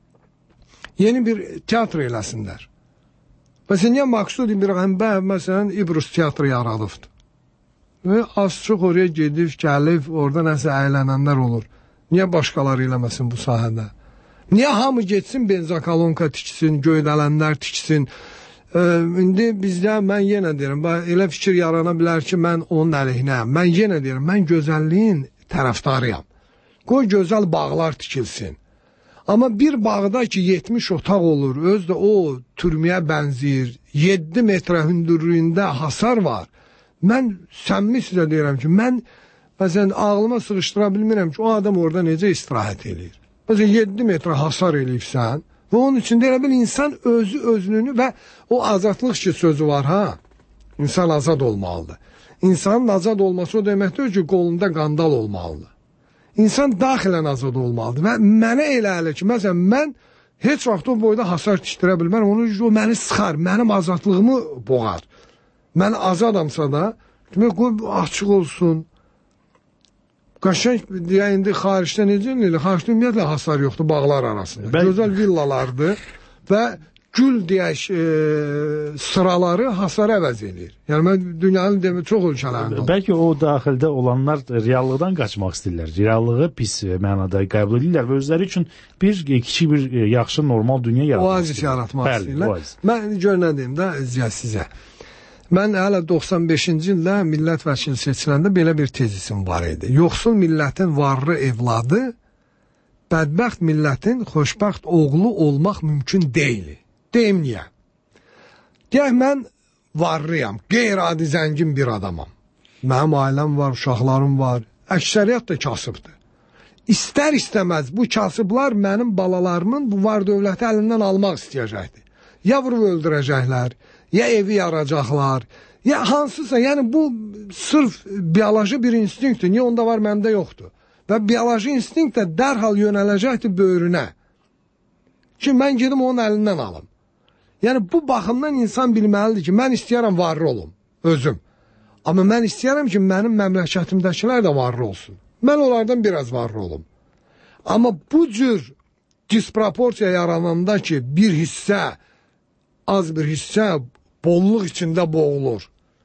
Speaker 9: yeni bir teatr eləsinlər. Məsələn, niyə Maksud İbrahimbəyev məsələn İbrus teatrı yaradıbdır? Və az çox oraya gedib, gəlib, orada nəsə əylənənlər olur. Niyə başqaları eləməsin bu sahədə? Niyə hamı getsin, benzakolonka tiksin, göydələnlər tiksin? İndi bizdə mən yenə deyirəm, elə fikir yarana bilər ki, mən onun əleyhinəyəm. Mən yenə deyirəm, mən gözəlliyin tərəfdarıyam. Qoy gözəl bağlar tikilsin. Amma bir bağda ki 70 otaq olur, öz də o türməyə bənzəyir, 7 metrə hündürlüyündə hasar var. Mən səmimi sizə deyirəm ki, mən məsələn ağlıma sığışdıra bilmirəm ki, o adam orada necə istirahət eləyir. Məsələn 7 metrə hasar eləyibsən və onun içində elə bil insan özünü və o azadlıq ki sözü var ha, insan azad olmalıdır. İnsanın azad olması o deməkdir ki, qolunda qandal olmalıdır. İnsan daxilən azad olmalıdır və mənə elə elə ki, məsələn mən heç vaxt o boyda hasar tikdirə bilmərəm, o məni sıxar, mənim azadlığımı boğar. Mən azadamsa da, demək qoy açıq olsun. Qaşəng deyək, indi xaricdə necə eləyir? Xaricdə ümumiyyətlə hasar yoxdur bağlar arasında. Gözəl villalardır və gül deyək sıraları hasar əvəz eləyir. Yəni mən dünyanın demək çox ölkələrində.
Speaker 8: Bəlkə o daxildə olanlar reallıqdan qaçmaq istəyirlər. Reallığı pis mənada qəbul edirlər və özləri üçün bir kiçik bir yaxşı normal dünya yaratmaq
Speaker 9: istəyirlər. Oazis yaratmaq istəyirlər. Mən gör nə deyim də sizə. Mən hələ 95-ci ildə millət vəkili seçiləndə belə bir tezisim var idi. Yoxsul millətin varlı evladı, bədbəxt millətin xoşbəxt oğlu olmaq mümkün deyil. Deyim niyə? Deyək, mən varlıyam, qeyri-adi zəngin bir adamam. Mənim ailəm var, uşaqlarım var, əksəriyyət də kasıbdır. İstər-istəməz bu kasıblar mənim balalarımın bu var dövləti əlindən almaq istəyəcəkdir. Ya vurub öldürəcəklər, ya evi yaracaqlar, ya hansısa, yəni bu sırf biyoloji bir instinktdir. Niyə onda var, məndə yoxdur? Və biyoloji instinkt də dərhal yönələcəkdir böyrünə. Ki, mən gedim onun əlindən alım. Yəni bu baxımdan insan bilməlidir ki, mən istəyərəm varlı olum, özüm. Amma mən istəyərəm ki, mənim məmləkətimdəkilər də varlı olsun. Mən onlardan biraz varlı olum. Amma bu cür disproporsiya yarananda ki, bir hissə, az bir hissə bolluq içində boğulur.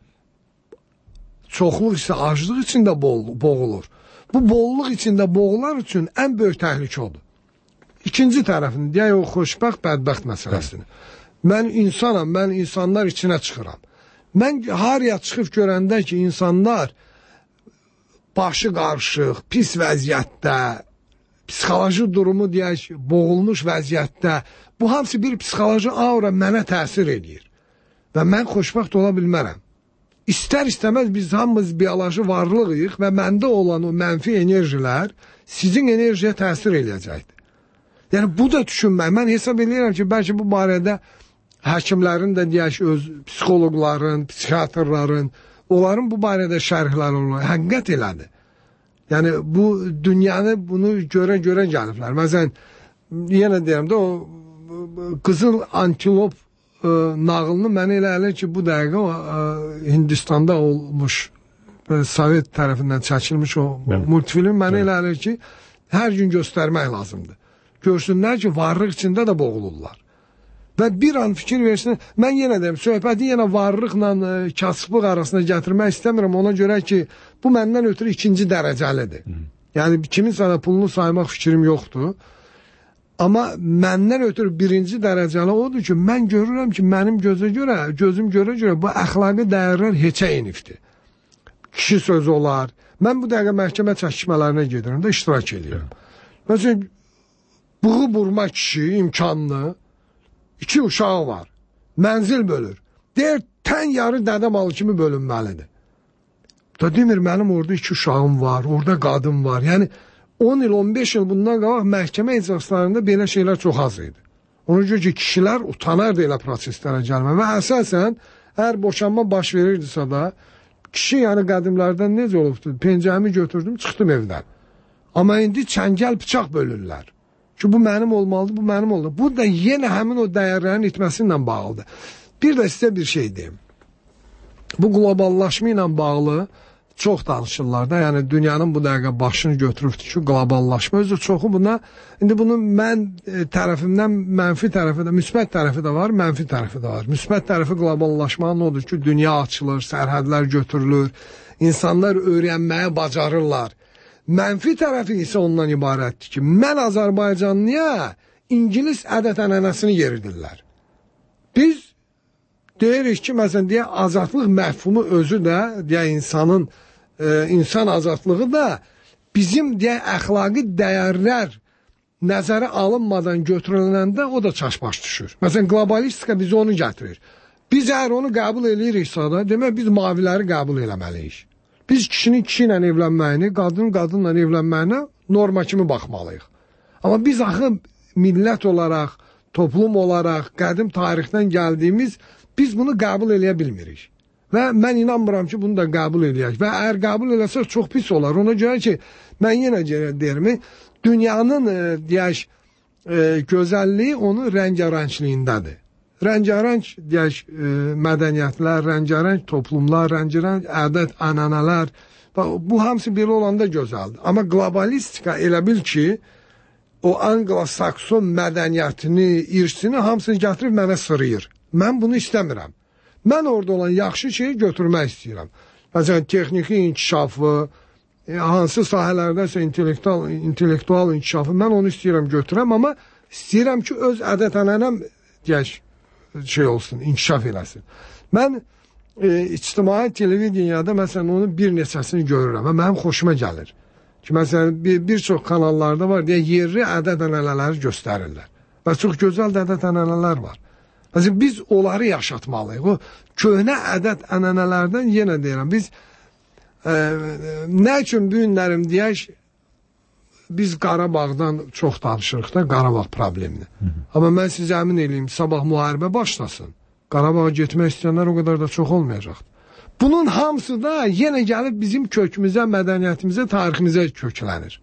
Speaker 9: Çoxluq isə aclıq içində boğulur. Bu bolluq içində boğular üçün ən böyük təhlükə odur. İkinci tərəfini, deyək o xoşbəxt, bədbəxt məsələsini. Mən insanam, mən insanlar içinə çıxıram. Mən haraya çıxıb görəndə ki, insanlar başı qarışıq, pis vəziyyətdə, psixoloji durumu deyək, boğulmuş vəziyyətdə, bu hamısı bir psixoloji aura mənə təsir edir. Və mən xoşbəxt ola bilmərəm. İstər-istəməz biz hamımız biyoloji varlığıyıq və məndə olan o mənfi enerjilər sizin enerjiyə təsir eləyəcəkdir. Yəni, bu da düşünmək. Mən hesab edirəm ki, bəlkə bu barədə həkimlərin də deyək, öz psixoloqların, psixiatrların, onların bu barədə şərhləri olur. Həqiqət elədir. Yəni bu dünyanı bunu görə gəliblər. Məsələn, yenə deyirəm də o qızıl antilop nağılını mənə elə gəlir ki, bu dəqiqə Hindistanda olmuş, Sovet tərəfindən çəkilmiş o multfilm mənə elə gəlir ki, hər gün göstərmək lazımdır. Görsünlər ki, varlıq içində də boğulurlar. Və bir an fikir versin, mən yenə deyim, söhbəti yenə varlıqla kasıblıq arasına gətirmək istəmirəm, ona görə ki, bu məndən ötürü ikinci dərəcəlidir. Yəni, kiminsə də pulunu saymaq fikrim yoxdur. Amma məndən ötürü birinci dərəcəli odur ki, mən görürəm ki, mənim gözüm görə bu əxlaqi dəyərlər heçə enifdir. Kişi sözü olar. Mən bu dəqiqə məhkəmə çəkişmələrinə gedirəm də iştirak edirəm. Məsələn, bığı burma kişi imkanlı, 2 uşağı var, mənzil bölür. Deyir, tən yarı dədə malı kimi bölünməlidir. Da demir, mənim orada 2 uşağım var, orada qadın var. Yəni, 10 il, 15 il bundan qabaq məhkəmə iclaslarında belə şeylər çox az idi. Ona görə ki, kişilər utanardı elə proseslərə gəlmə. Və əsasən, əgər boşanma baş verirdisə da, kişi yəni qədimlərdən necə olubdur? Pencəyimi götürdüm, çıxdım evdən. Amma indi çəngəl bıçaq bölürlər. Ki, bu mənim olmalıdır, bu mənim olmalıdır. Bu da yenə həmin o dəyərlərin itməsinlə bağlıdır. Bir də sizə bir şey deyim. Bu qloballaşma ilə bağlı çox danışırlar da, yəni dünyanın bu dəqiqə başını götürübdür ki, qloballaşma özü çoxu buna, indi bunun mən tərəfimdən mənfi tərəfi də, müsbət tərəfi də var, mənfi tərəfi də var. Müsbət tərəfi qloballaşmanın odur ki, dünya açılır, sərhədlər götürülür, insanlar öyrənməyə bacarırlar. Mənfi tərəfi isə ondan ibarətdir ki, mən Azərbaycanlıya İngilis ədət-ənənəsini yeridirlər. Biz deyirik ki, məsələn, deyə azadlıq məfhumu özü də, deyə insan azadlığı da bizim deyə əxlaqi dəyərlər nəzərə alınmadan götürüləndə o da çaşbaş düşür. Məsələn, globalistika bizi onu gətirir. Biz əgər onu qəbul ediriksə da, demək biz maviləri qəbul eləməliyik. Biz kişinin kişi ilə evlənməyini, qadının qadınla evlənməyinə norma kimi baxmalıyıq. Amma biz axı millət olaraq, toplum olaraq, qədim tarixdən gəldiyimiz, biz bunu qəbul eləyə bilmirik. Və mən inanmıram ki, bunu da qəbul eləyək. Və əgər qəbul eləsək, çox pis olar. Ona görə ki, mən yenə deyirəm, dünyanın deyək, gözəlliyi onun rəngarənçliyindədir. Rəngarəng deyək, mədəniyyətlər, rəngarəng toplumlar, rəngarəng ədət-ənənələr, bu hamısı belə olanda gözəldir. Amma globalistika elə bil ki, o anglo-sakson mədəniyyətini, irsini hamısını gətirib mənə sırıyır. Mən bunu istəmirəm. Mən orada olan yaxşı şeyi götürmək istəyirəm. Məsələn, texniki inkişafı, hansı sahələrdəsə intellektual inkişafı, mən onu istəyirəm götürəm, amma istəyirəm ki, öz ədət-ənənəm deyək, şey olsun, inkişaf eləsin. Mən ictimai televizyada məsələn onun bir neçəsini görürəm və mənim xoşuma gəlir. Ki, məsələn, bir çox kanallarda var, deyə yerli ədət-ənənələri göstərirlər. Və çox gözəl ədət-ənənələr var. Məsələn, biz onları yaşatmalıyıq. O köhnə ədət-ənənələrdən yenə deyirəm, biz nə üçün bu günlərim deyək, biz Qarabağdan çox danışırıq da, Qarabağ problemini. Amma mən sizə əmin eləyim, sabah müharibə başlasın. Qarabağa getmək istəyənlər o qədər də çox olmayacaqdır. Bunun hamısı da yenə gəlib bizim kökümüzə, mədəniyyətimizə, tariximizə köklənir.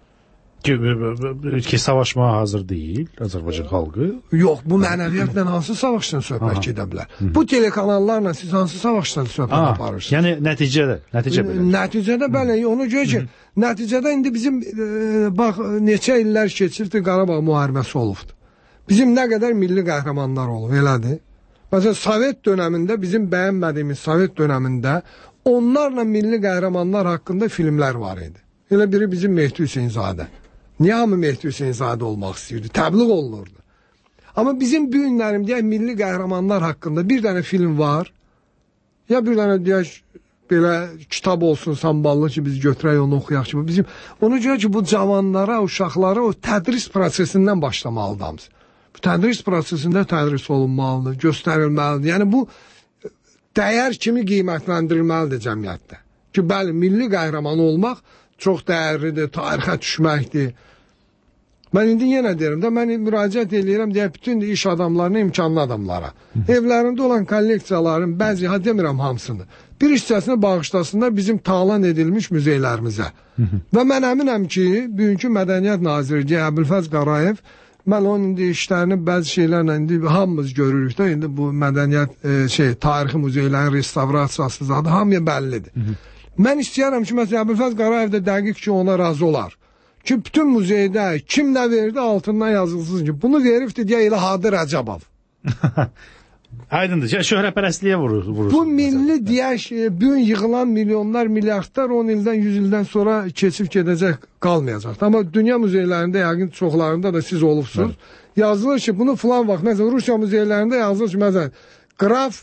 Speaker 8: Ki, savaşmağa hazır deyil Azərbaycan xalqı.
Speaker 9: Yox, bu mənəviyyatla hansı savaşdan söhbət gedə bilər? Bu telekanallarla siz hansı savaşdan söhbət aparırsınız?
Speaker 8: Yəni nəticədə belə.
Speaker 9: Nəticədə belə, ona görə ki, nəticədə indi bizim bax neçə illər keçibdir Qarabağ müharibəsi olubdur. Bizim nə qədər milli qəhrəmanlar olub, elədir. Məsələn, Sovet dönəmində, bizim bəyənmədiyimiz Sovet dönəmində onlarla milli qəhrəmanlar haqqında filmlər var idi. Elə biri bizim Mehdi Hüseynzadə. Niyə hamı Mehdi Hüseynzadə olmaq istəyirdi? Təbliğ olunurdu. Amma bizim bu günlərim deyək, milli qəhrəmanlar haqqında bir dənə film var. Ya bir dənə deyək, belə kitab olsun, samballı ki, biz götürək onu oxuyaq ki. Bizim, ona görə ki, bu cavanlara, uşaqlara o tədris prosesindən başlamalıdır hamısı. Bu tədris prosesində tədris olunmalıdır, göstərilməlidir. Yəni bu dəyər kimi qiymətləndirilməlidir cəmiyyətdə. Ki, bəli, milli qəhrəman olmaq çox dəyərlidir, tarixə düşməkdir. Mən indi yenə deyirəm də, mən müraciət edirəm deyə bütün iş adamlarına, imkanlı adamlara. Evlərində olan kolleksiyaların bəzi, demirəm hamısını, bir hissəsini bağışlasınlar bizim talan edilmiş muzeylərimizə. Və mən əminəm ki, bugünkü Mədəniyyət Naziri Əbülfəz Qarayev, mən onun indi işlərini bəzi şeylərlə indi hamımız görürük də, indi bu mədəniyyət, tarixi muzeylərin restavrasiyası zadı hamıya bəllidir. Mən istəyərəm ki, məsələn, Əbülfəz Qarayev də dəqiq ki, ona razı olar. Ki, bütün muzeydə kim nə verdi altından yazılsın ki, bunu veribdir deyə elə Hadır Rəcəbov.
Speaker 8: Aydındır, şöhrətpərəstliyə vurur.
Speaker 9: Bu milli deyək, bugün yığılan milyonlar, milyardlar 10 ildən, 100 ildən sonra keçib gedəcək, qalmayacaq. Amma dünya muzeylərində, yəqin çoxlarında da siz olubsunuz. Yazılır ki, bunu filan vaxt, məsələn, Rusiya muzeylərində yazılır ki, məsələn, Qraf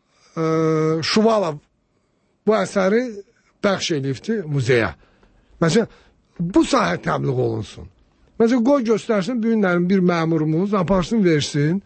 Speaker 9: Şuvalov bu əsəri bəxş edibdir muzeyə. Məsələn, bu sahə təbliğ olunsun. Məsələn, qoy göstərsin, bugünlərin bir məmurumuz aparsın, versin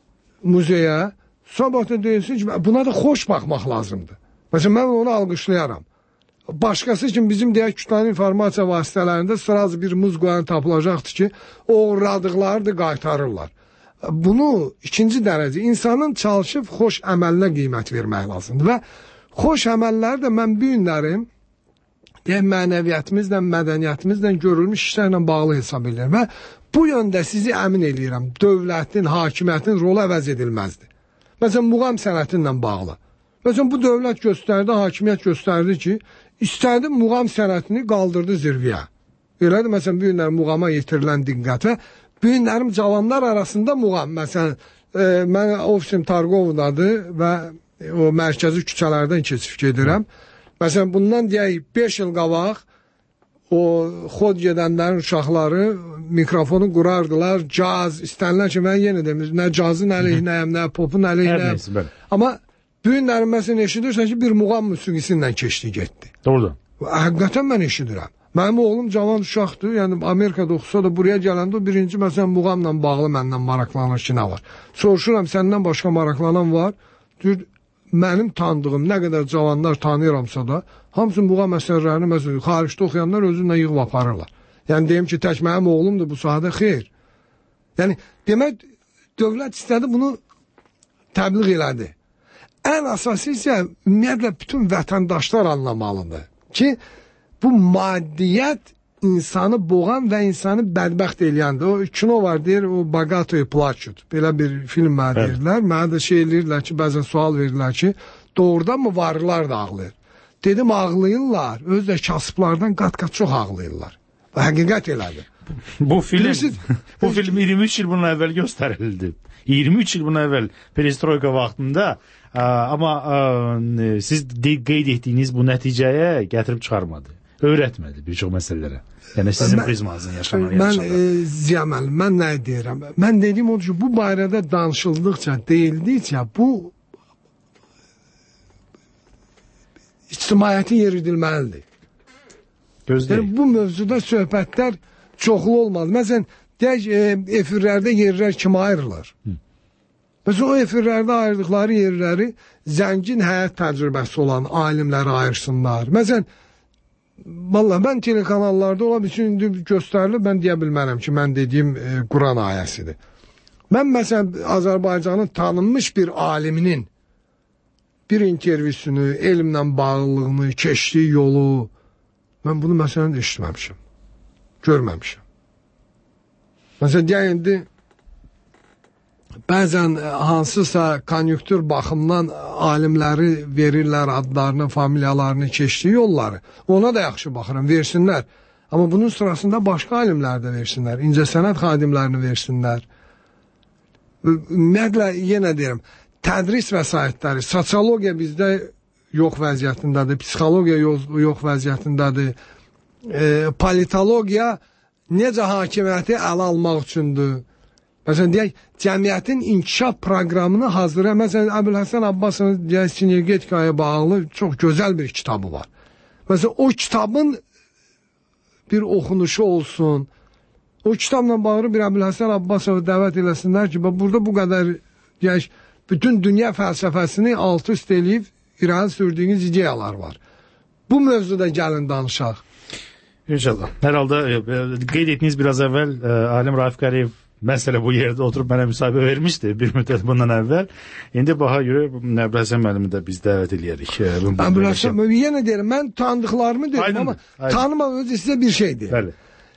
Speaker 9: muzeyə. Sabah da deyilsin ki, buna da xoş baxmaq lazımdır. Məsələn, mən onu alqışlayaram. Başqası kimi bizim deyək kütləvi informasiya vasitələrində sırası bir muz qoyan tapılacaqdır ki, oğurladıqları da qaytarırlar. Bunu ikinci dərəcə insanın çalışıb xoş əməlinə qiymət vermək lazımdır. Və xoş əməlləri də mən bu günlərim mənəviyyətimizlə, mədəniyyətimizlə görülmüş işlərlə bağlı hesab edirəm. Və bu yöndə sizi əmin edirəm, dövlətin, hakimiyyətin rolu əvəz edilməzdir. Məsələn, muğam sənətinlə bağlı. Məsələn, bu dövlət göstərdi, hakimiyyət göstərdi ki, istədi muğam sənətini qaldırdı zirviyə. Elədir, məsələn, bu günlər muğama yetirilən diqqət və bu günlərim cavanlar arasında muğam. Məsələn, mən ofisim Targovdadır və o mərkəzi küçələrdən keçib gedirəm. Məsələn, bundan deyək 5 il qabaq o xod gedənlərin uşaqları mikrofonu qurardılar, caz, istənilər ki, mən yenə demiş, nə cazın əleyhinəyəm, nə popun əleyhinəyəm. Amma bu günlərin məsələn eşidirsən ki, bir muğam musiqisindən keçdi, getdi.
Speaker 8: Doğrudur.
Speaker 9: Həqiqətən mən eşidirəm. Mənim oğlum cavan uşaqdır, yəni Amerikada oxusa da buraya gələndə o birinci məsələn muğamla bağlı məndən maraqlanır ki, nə var. Soruşuram, səndən başqa maraqlanan var? Deyir, mənim tanıdığım nə qədər cavanlar tanıyıramsa da, hamısı muğam əsərlərini məsələn xaricdə oxuyanlar özünlə yığıb aparırlar. Yəni deyim ki, tək mənim oğlumdur bu sahədə, xeyr. Yəni demək dövlət istədi bunu təbliğ elədi. Ən əsası isə ümumiyyətlə bütün vətəndaşlar anlamalıdır ki, bu maddiyyət insanı boğan və insanı bədbəxt eləyəndir. O kino var, deyir, o Bogatoy Plaçut. Belə bir film mənə deyirlər. Mənə də şey eləyirlər ki, bəzən sual verirlər ki, doğrudan mı varlılar da ağlayır? Dedim, ağlayırlar. Öz də kasıblardan qat-qat çox ağlayırlar. Və həqiqət elədir.
Speaker 8: Bu film 23 il bundan əvvəl göstərildi. 23 il bundan əvvəl Perestroika vaxtında. Amma siz qeyd etdiyiniz bu nəticəyə gətirib çıxarmadı. Öyrətmədi bir çox məsələlərə. Yəni sizin prizmanızın yaşanan
Speaker 9: yaşadığı. Ziyaməl, mən nə deyirəm? Mən dediyim odur ki, bu barədə danışıldıqca, deyildikcə bu ictimaiyyətin yeridilməlidir.
Speaker 8: Gözləyək.
Speaker 9: Yəni, bu mövzuda söhbətlər çoxlu olmalı. Məsələn, deyək, efirlərdə yerlər kimi ayrılır. Məsələn, o efirlərdə ayırdıqları yerləri zəngin həyat təcrübəsi olan alimləri ayırsınlar. Məsələn, vallahi mən telekanallarda olan bütün göstərilir, mən deyə bilmərəm ki, mən dediyim Quran ayəsidir. Mən məsələn Azərbaycanın tanınmış bir aliminin bir intervyusunu, elmlə bağlılığını, keçdiyi yolu, mən bunu məsələn eşitməmişim, görməmişim. Məsələn, deyək indi bəzən hansısa konjunktur baxımdan alimləri verirlər adlarını, familiyalarını, keçdiyi yolları. Ona da yaxşı baxıram, versinlər. Amma bunun sırasında başqa alimlər də versinlər, incəsənət xadimlərini versinlər. Ümumiyyətlə, yenə deyirəm, tədris vəsaitləri, sosiologiya bizdə yox vəziyyətindədir, psixologiya yox vəziyyətindədir, politologiya necə hakimiyyəti ələ almaq üçündür. Məsələn, deyək, cəmiyyətin inkişaf proqramını hazırla. Məsələn, Əbülhəsən Abbasovun deyək, sinergetikaya bağlı çox gözəl bir kitabı var. Məsələn, o kitabın bir oxunuşu olsun. O kitabla bağlı bir Əbülhəsən Abbasovu dəvət eləsinlər ki, burada bu qədər deyək, bütün dünya fəlsəfəsini alt üst eləyib irəli sürdüyünüz ideyalar var. Bu mövzuda gəlin danışaq.
Speaker 8: İnşallah. Herhalde qeyd etdiniz biraz əvvəl Alim Rafiq Əliyev məsələ bu yerdə oturub mənə müsahibə vermişdi bir müddət bundan əvvəl. İndi baha görə Nəbi Həsən müəllimi də biz dəvət eləyərik.
Speaker 9: Yenə deyirəm, mən tanıdıqlarımı deyirəm, amma tanımaq özü sizə bir şeydir.
Speaker 8: Bəli.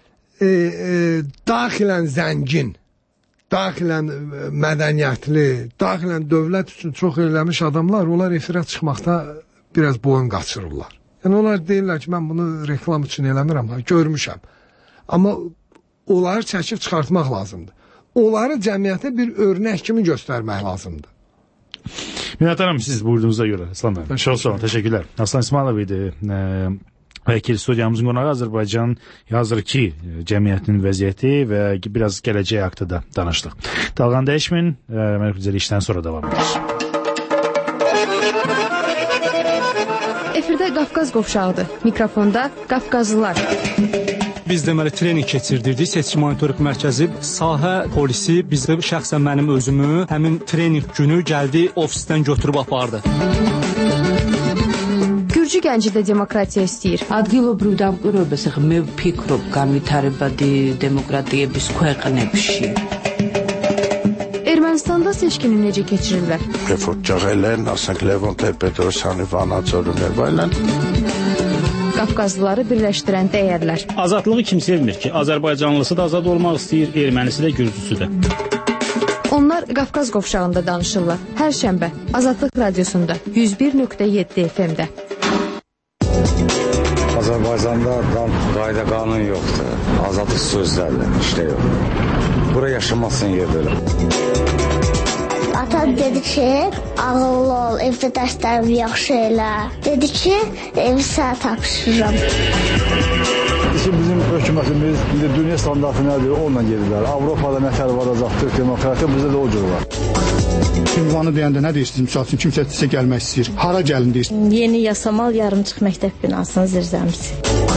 Speaker 9: Daxilən zəngin, daxilən mədəniyyətli, daxilən dövlət üçün çox eləmiş adamlar, onlar efirə çıxmaqda biraz boyun qaçırırlar. Yəni onlar deyirlər ki, mən bunu reklam üçün eləmirəm, görmüşəm. Amma onları çəkib çıxartmaq lazımdır. Onları cəmiyyətə bir örnək kimi göstərmək lazımdır.
Speaker 8: Minnətdaram siz buyurduğunuza görə. Aslan bəy. Çox sağ olun, təşəkkürlər. Aslan İsmailov idi. Vəkil studiyamızın qonağı Azərbaycan hazırki cəmiyyətin vəziyyəti və biraz gələcək haqqında danışdıq. Dalğan dəyişməyin, mən düzəlişdən sonra davam edəcək.
Speaker 2: Efirdə Qafqaz qovşağıdır. Mikrofonda Qafqazlılar.
Speaker 10: Biz deməli trening keçirdirdik. Seçki monitorinq mərkəzi, sahə polisi bizdə şəxsən mənim özümü həmin trening günü gəldi ofisdən götürüb apardı.
Speaker 2: Gürcü gənci də demokratiya istəyir.
Speaker 11: ადგილობრივ დამკვირვებელს მე ვფიქრობ განვითარებადი დემოკრატიების ქვეყნებში.
Speaker 2: Ermənistanda seçkini necə keçirirlər?
Speaker 12: Reportajlarla, asենք Levon Petrosyanı Vanaçorunlar baylan.
Speaker 2: Qafqazlıları birləşdirən dəyərlər.
Speaker 5: Azadlığı kim sevmir ki? Azərbaycanlısı da azad olmaq istəyir, ermənisi də, gürcüsü də.
Speaker 2: Onlar Qafqaz qovşağında danışırlar. Hər şənbə Azadlıq radiosunda 101.7 FM-də.
Speaker 13: Azərbaycanda qayda qanun yoxdur. Azadlıq sözlərlə işlə yox. Bura yaşamasın yer belə.
Speaker 14: Atam dedi ki, ağıllı ol, evdə dərslərimi yaxşı elə. Dedi ki, evi sənə tapşırıram.
Speaker 15: Bizim hökumətimiz dünya standartı nədir, onunla gedirlər. Avropada nətər varacaqdır, demokratiya bizdə də o cür var. Ünvanı deyəndə nə deyirsiniz? Misal üçün kimsə sizə gəlmək istəyir. Hara gəlin deyirsiniz?
Speaker 16: Yeni Yasamal yarımçıq məktəb binasının zirzəmisi.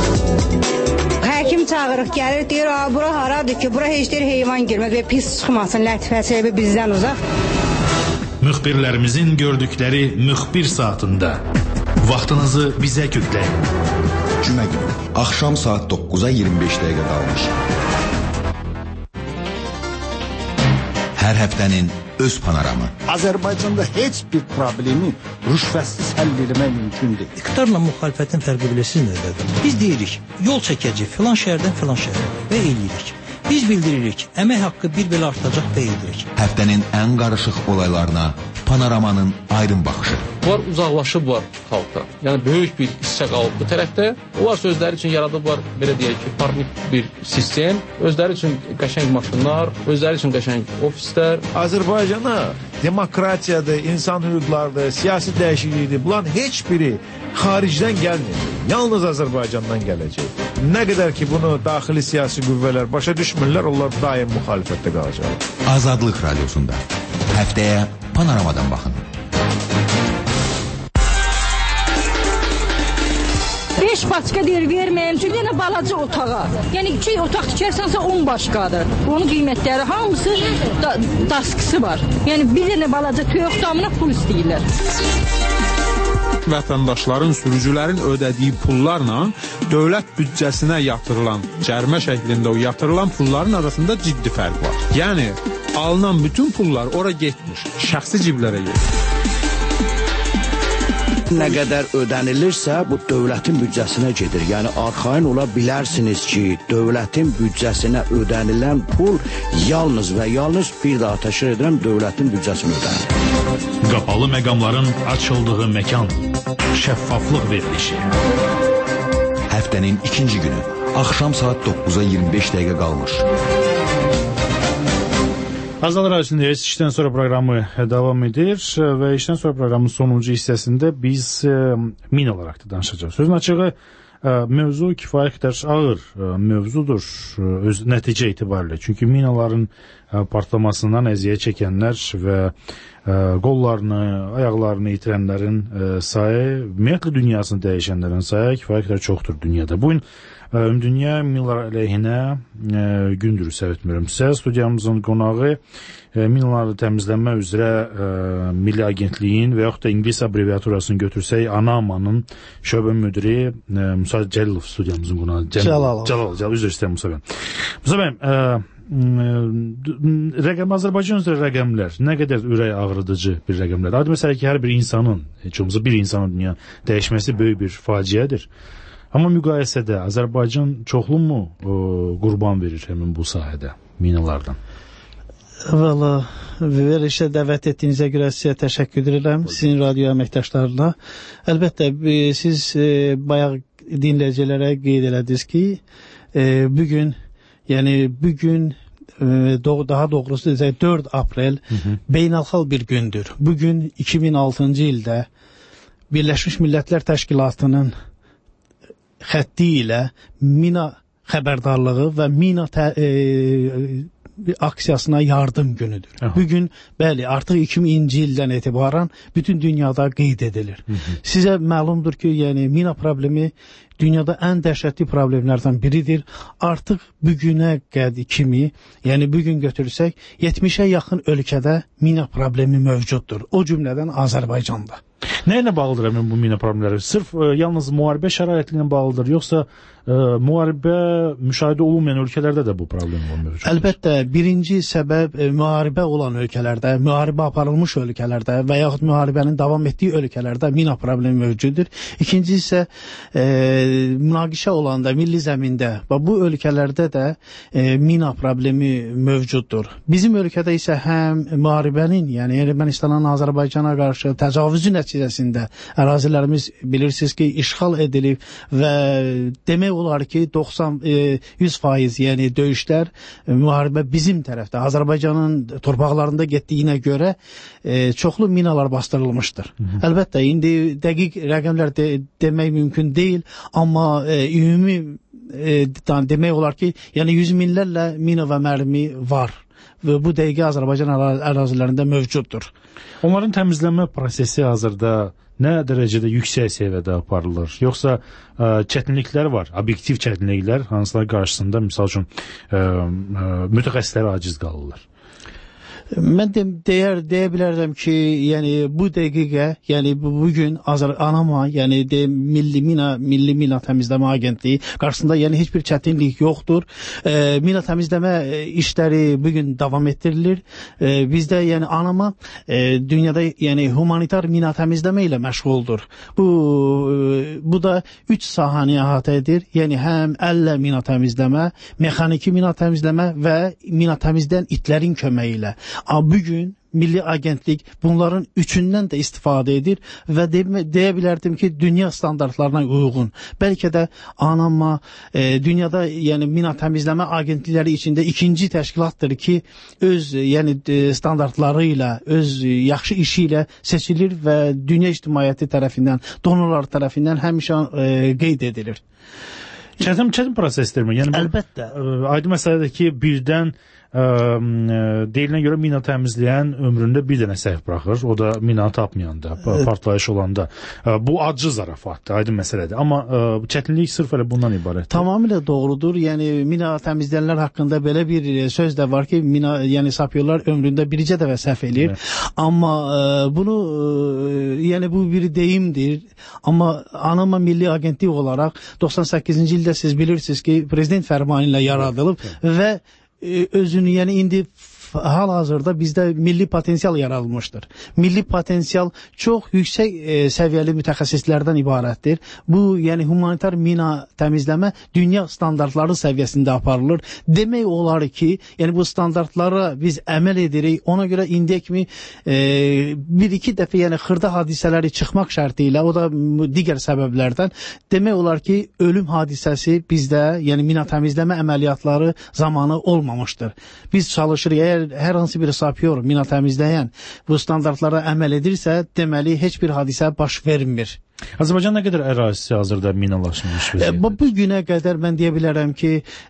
Speaker 16: Həkim çağırıq, gəlir, deyir, bura haradır ki, bura heç deyir heyvan girmək və pis çıxmasın, lətifəsi bizdən uzaq.
Speaker 17: Müxbirlərimizin gördükləri müxbir saatında vaxtınızı bizə kökləyin.
Speaker 7: Cümə günü, axşam saat 9-a 25 dəqiqə qalmış. Hər həftənin öz panoramı.
Speaker 18: Azərbaycanda heç bir problemi rüşvətsiz həll etmək mümkündür.
Speaker 19: İqtidarla müxalifətin fərqi bilirsiniz nədir? Biz deyirik, yol çəkəcək filan şəhərdən filan şəhərə və eləyirik. Biz bildiririk, əmək haqqı bir belə artacaq və edirik.
Speaker 7: Həftənin ən qarışıq olaylarına panoramanın aydın baxışı.
Speaker 20: Bunlar uzaqlaşıblar xalqdan. Yəni böyük bir hissə qalıb bu tərəfdə. Onlar sözləri üçün yaradıblar, belə deyək ki, parnik bir sistem. Özləri üçün qəşəng maşınlar, özləri üçün qəşəng ofislər.
Speaker 21: Azərbaycana demokratiyadır, insan hüquqlarıdır, siyasi dəyişiklikdir. Bunların heç biri xaricdən gəlmir. Yalnız Azərbaycandan gələcək. Nə qədər ki bunu daxili siyasi qüvvələr başa düşmürlər, onlar daim müxalifətdə qalacaq.
Speaker 7: Azadlıq radiosunda həftəyə panoramadan baxın.
Speaker 16: 5 paçka deyir verməyim, çünki yenə balaca otağa. Yəni 2 otaq tikərsənsə 10 başqadır. Onun qiymətləri hamısı daskısı var. Yəni bir dənə balaca toyuq damına pul istəyirlər.
Speaker 22: Vətəndaşların, sürücülərin ödədiyi pullarla dövlət büdcəsinə yatırılan, cərimə şəklində o yatırılan pulların arasında ciddi fərq var. Yəni alınan bütün pullar ora getmiş, şəxsi ciblərə gedir.
Speaker 23: Nə qədər ödənilirsə, bu dövlətin büdcəsinə gedir. Yəni arxayın ola bilərsiniz ki, dövlətin büdcəsinə ödənilən pul yalnız və yalnız bir daha təşkil edən dövlətin büdcəsinə ödənilir.
Speaker 17: Qapalı məqamların açıldığı məkan, şəffaflıq verilişi.
Speaker 7: Həftənin ikinci günü, axşam saat 9-a 25 dəqiqə qalmış.
Speaker 8: Azadlıq radiosunda işdən sonra proqramı davam edir və işdən sonra proqramın sonuncu hissəsində biz minalar haqqında danışacağıq. Sözün açığı, mövzu kifayət qədər ağır mövzudur öz nəticə itibarilə. Çünki minaların partlamasından əziyyət çəkənlər və qollarını, ayaqlarını itirənlərin sayı, ümumiyyətlə dünyasını dəyişənlərin sayı kifayət qədər çoxdur dünyada. Bugün Dünya minalar əleyhinə gündür səhv etmirəmsə. Studiyamızın qonağı minaları təmizlənmə üzrə Milli Agentliyin və yaxud da İngilis abreviaturasını götürsək, ANAMA-nın şöbə müdiri Musa Cəlilov studiyamızın qonağı. Cəlal, üzr istəyirəm Musa bəy. Musa bəy, Azərbaycan üzrə rəqəmlər nə qədər ürək ağrıdıcı bir rəqəmlər. Adı məsələ ki, hər bir insanın, heç olmasa bir insanın dünya dəyişməsi böyük bir faciədir. Amma müqayisədə Azərbaycan çoxlu mu qurban verir həmin bu sahədə, minalardan?
Speaker 3: Valla, verilişə dəvət etdiyinizə görə sizə təşəkkür edirəm, sizin radio əməkdaşlarına. Əlbəttə, siz bayaq dinləyicilərə qeyd elədiniz ki, bugün daha doğrusu 4 aprel beynəlxalq bir gündür. Bugün 2006-cı ildə Birləşmiş Millətlər Təşkilatının xətti ilə mina xəbərdarlığı və mina aksiyasına yardım günüdür. Bugün, bəli, artıq 2000-ci ildən etibarən bütün dünyada qeyd edilir. Sizə məlumdur ki, yəni mina problemi dünyada ən dəhşətli problemlərdən biridir. Artıq bugünə kimi, yəni bugün götürsək, 70-ə yaxın ölkədə mina problemi mövcuddur. O cümlədən Azərbaycanda.
Speaker 8: Nə ilə bağlıdır həmin bu mina problemləri? Sırf yalnız müharibə şəraiti ilə bağlıdır, yoxsa müharibə müşahidə olunmayan ölkələrdə də bu problem var?
Speaker 3: Əlbəttə, birinci səbəb müharibə olan ölkələrdə, müharibə aparılmış ölkələrdə və yaxud müharibənin davam etdiyi ölkələrdə mina problemi mövcuddur. İkinci isə münaqişə olanda, milli zəmində və bu ölkələrdə də mina problemi mövcuddur. Bizim ölkədə isə həm müharibənin, yəni Ermənistanın Azərbaycana qarşı təcavüzü nəticəsində ərazilərimiz bilirsiniz ki, işğal edilib və demək olar ki, 100%, yəni döyüşlər, müharibə bizim tərəfdə, Azərbaycanın torpaqlarında getdiyinə görə çoxlu minalar bastırılmışdır. Əlbəttə, indi dəqiq rəqəmlər demək mümkün deyil, amma ümumi demək olar ki, yəni 100 minlərlə mina və mərmi var və bu dəqiqə Azərbaycan ərazilərində mövcuddur.
Speaker 8: Onların təmizlənmə prosesi hazırda nə dərəcədə yüksək səviyyədə aparılır? Yoxsa çətinliklər var, obyektiv çətinliklər, hansılar qarşısında, misal üçün, mütəxəssislər aciz qalırlar?
Speaker 3: Mən deyə bilərdim ki, yəni bu dəqiqə, yəni bugün ANAMA, yəni Milli Mina Təmizləmə Agentliyi qarşısında yəni heç bir çətinlik yoxdur. Mina təmizləmə işləri bugün davam etdirilir. Bizdə yəni ANAMA dünyada yəni humanitar mina təmizləmə ilə məşğuldur. Bu da 3 sahəni əhatə edir. Yəni həm əllə mina təmizləmə, mexaniki mina təmizləmə və mina təmizləyən itlərin köməyi ilə. Bugün Milli Agentlik bunların üçündən də istifadə edir və deyə bilərdim ki, dünya standartlarına uyğun. Bəlkə də ANAMA dünyada yəni mina təmizləmə agentlikləri içində ikinci təşkilatdır ki, öz yəni standartları ilə, öz yaxşı işi ilə seçilir və dünya ictimaiyyəti tərəfindən, donorlar tərəfindən həmişə qeyd edilir.
Speaker 8: Çətin prosesdirmi? Yəni, əlbəttə. Aydın məsələdir ki, birdən deyilənə görə mina təmizləyən ömründə bir dənə səhv buraxır. O da mina tapmayanda, partlayış olanda. Bu acı zarafatdır, aydın məsələdir. Amma çətinlik sırf elə bundan ibarətdir.
Speaker 3: Tamamilə doğrudur. Yəni mina təmizləyənlər haqqında belə bir söz də var ki, mina yəni sapyorlar ömründə bircə dəfə səhv eləyir. Amma bunu yəni bu bir deyimdir. Amma ANAMA Milli Agentlik olaraq 98-ci ildə siz bilirsiniz ki, prezident fərmanı ilə yaradılıb və özünü, yəni indi hal-hazırda bizdə milli potensial yaradılmışdır. Milli potensial çox yüksək səviyyəli mütəxəssislərdən ibarətdir. Bu, yəni humanitar mina təmizləmə dünya standartları səviyyəsində aparılır. Demək olar ki, yəni bu standartlara biz əməl edirik. Ona görə indiyə kimi bir-iki dəfə yəni xırda hadisələri çıxmaq şərti ilə, o da digər səbəblərdən demək olar ki, ölüm hadisəsi bizdə, yəni mina təmizləmə əməliyyatları zamanı olmamışdır. Biz çalışırıq, əgər hər hansı bir sapyor, mina təmizləyən bu standartlara əməl edirsə, deməli heç bir hadisə baş vermir.
Speaker 8: Azərbaycan nə qədər ərazisi hazırda minalaşmış vəziyyətdə?
Speaker 3: Bu günə qədər mən deyə bilərəm ki,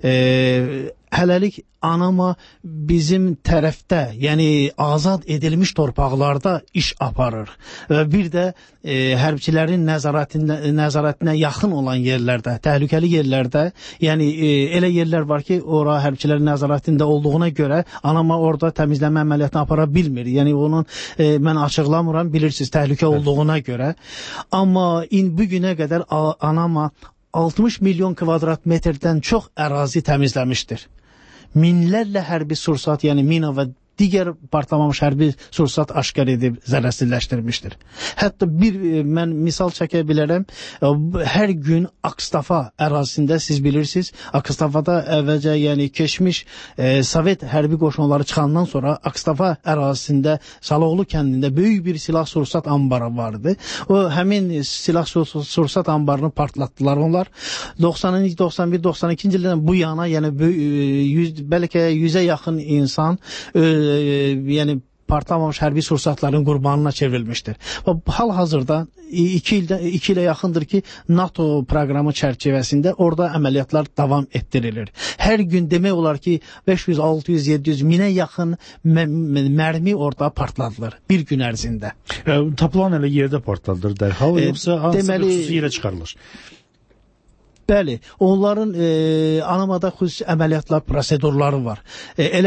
Speaker 3: hələlik Anama bizim tərəfdə, yəni azad edilmiş torpaqlarda iş aparır. Və bir də hərbçilərin nəzarətinə yaxın olan yerlərdə, təhlükəli yerlərdə, yəni elə yerlər var ki, ora hərbçilərin nəzarətində olduğuna görə Anama orada təmizləmə əməliyyatını apara bilmir. Yəni onun mən açıqlamıram, bilirsiniz, təhlükə olduğuna görə. Amma bu günə qədər Anama 60 milyon kvadrat metrdən çox ərazi təmizləmişdir. Minlərlə hərbi sursat, yəni mina və digər partlamamış hərbi sursat aşkar edib zərərsizləşdirmişdir. Hətta mən misal çəkə bilərəm, hər gün Akstafa ərazisində, siz bilirsiniz, Akstafada əvvəlcə, yəni keçmiş Sovet hərbi qoşunları çıxandan sonra Akstafa ərazisində, Saloğlu kəndində böyük bir silah sursat ambarı vardı. O həmin silah sursat ambarını partlatdılar onlar. 90, 91, 92-ci ildən bu yana, yəni bəlkə 100-ə yaxın insan yəni partlamamış hərbi sursatların qurbanına çevrilmişdir. Hal-hazırda 2 ilə yaxındır ki, NATO proqramı çərçivəsində orada əməliyyatlar davam etdirilir. Hər gün demək olar ki, 500, 600, 700 minə yaxın mərmi orada partladılır bir gün ərzində.
Speaker 8: Tapılan elə yerdə partladılır dərhal, yoxsa hansı bir xüsusi yerə çıxarılır?
Speaker 3: Bəli, onların Anamada xüsusi əməliyyatlar prosedurları var. Elə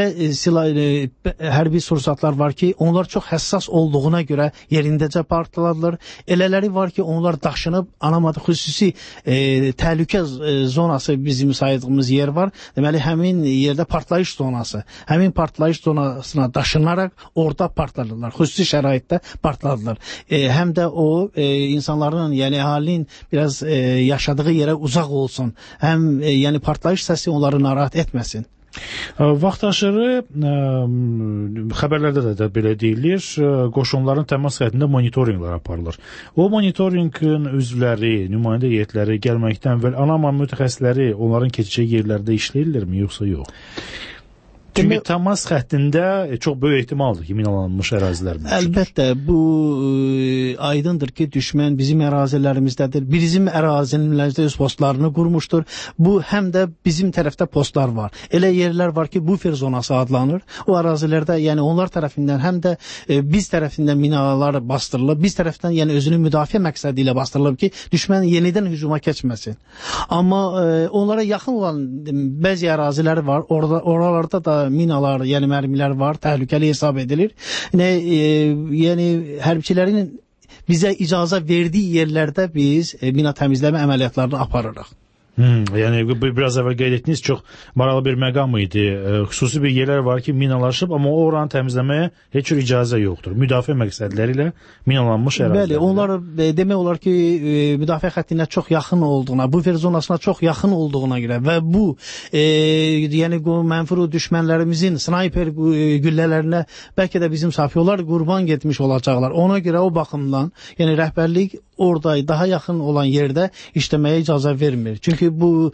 Speaker 3: hərbi sursatlar var ki, onlar çox həssas olduğuna görə yerindəcə partladılır. Elələri var ki, onlar daşınıb, Anamada xüsusi təhlükə zonası bizim saydığımız yer var. Deməli, həmin yerdə partlayış zonası. Həmin partlayış zonasına daşınaraq orada partladılırlar. Xüsusi şəraitdə partladılır. Həm də o, insanların, yəni əhalinin biraz yaşadığı yerə uzaq olsun. Həm yəni partlayış səsi onları narahat etməsin.
Speaker 8: Vaxtaşırı xəbərlərdə də belə deyilir, qoşunların təmas xəttində monitorinqlər aparılır. O monitorinqin üzvləri, nümayəndə heyətləri gəlməkdən əvvəl Anama mütəxəssisləri onların keçəcəyi yerlərdə işləyirlərmi, yoxsa yox? Çünki təmas xəttində çox böyük ehtimaldır ki, minalanmış ərazilər mövcuddur.
Speaker 3: Əlbəttə, bu aydındır ki, düşmən bizim ərazilərimizdədir. Bizim ərazilərimizdə öz postlarını qurmuşdur. Bu, həm də bizim tərəfdə postlar var. Elə yerlər var ki, bufer zonası adlanır. O ərazilərdə, yəni onlar tərəfindən, həm də biz tərəfindən minalar bastırılıb, biz tərəfdən, yəni özünü müdafiə məqsədi ilə bastırılıb ki, düşmən yenidən hücuma keçməsin. Amma onlara yaxın olan bəzi ərazilər var, oralarda da minalar, yəni mərmilər var, təhlükəli hesab edilir. Yəni hərbçilərin bizə icazə verdiyi yerlərdə biz mina təmizləmə əməliyyatlarını aparırıq.
Speaker 8: Yəni biraz əvvəl qeyd etdiniz, çox maraqlı bir məqam idi. Xüsusi bir yerlər var ki, minalaşıb, amma oranı təmizləməyə heç bir icazə yoxdur. Müdafiə məqsədləri ilə minalanmış ərazilər.
Speaker 3: Bəli, onlar demək olar ki, müdafiə xəttinə çox yaxın olduğuna, bufer zonasına çox yaxın olduğuna görə və bu yəni mənfur düşmənlərimizin snayper güllələrinə bəlkə də bizim sapyorlar qurban getmiş olacaqlar. Ona görə o baxımdan, yəni rəhbərlik orada daha yaxın olan yerdə işləməyə icazə vermir. Çünki bu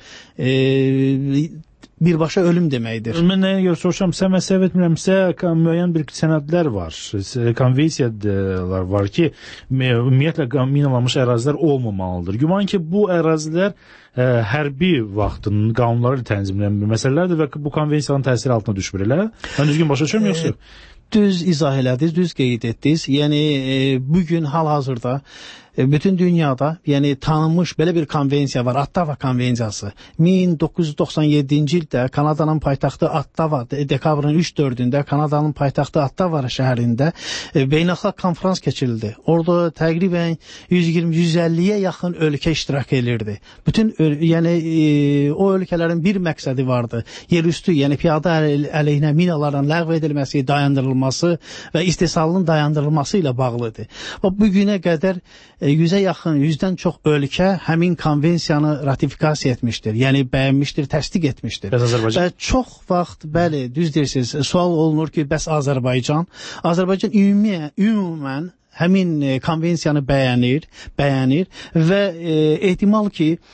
Speaker 3: birbaşa ölüm deməkdir.
Speaker 8: Mən nəyə görə soruşam, sən məsəl etmirəmsə, müəyyən bir sənədlər var, konvensiyalar var ki, ümumiyyətlə minalanmış ərazilər olmamalıdır. Güman ki, bu ərazilər hərbi vaxtının qanunları ilə tənzimlənən bir məsələlərdir və bu konvensiyanın təsiri altına düşmür, elə? Mən düzgün başa düşürəm, yoxsa?
Speaker 3: Düz izah elədiniz, düz qeyd etdiniz. Yəni, bugün hal-hazırda bütün dünyada, yəni tanınmış belə bir konvensiya var, Ottawa konvensiyası. 1997-ci ildə Kanadanın paytaxtı Ottawa, dekabrın 3-4-ündə Kanadanın paytaxtı Ottawa şəhərində beynəlxalq konferans keçirildi. Orada təqribən 120-150-yə yaxın ölkə iştirak edirdi. Bütün, yəni o ölkələrin bir məqsədi vardı. Yerüstü, yəni piyada əleyhinə minaların ləğv edilməsi, dayandırılması və istehsalının dayandırılması ilə bağlıdır. Bu günə qədər 100-ə yaxın, 100-dən çox ölkə həmin konvensiyanı ratifikasiya etmişdir. Yəni bəyənmişdir, təsdiq etmişdir.
Speaker 8: Bəs Azərbaycan?
Speaker 3: Və çox vaxt, bəli, düz deyirsiniz, sual olunur ki, bəs Azərbaycan ümumən həmin konvensiyanı bəyənir və ehtimal ki,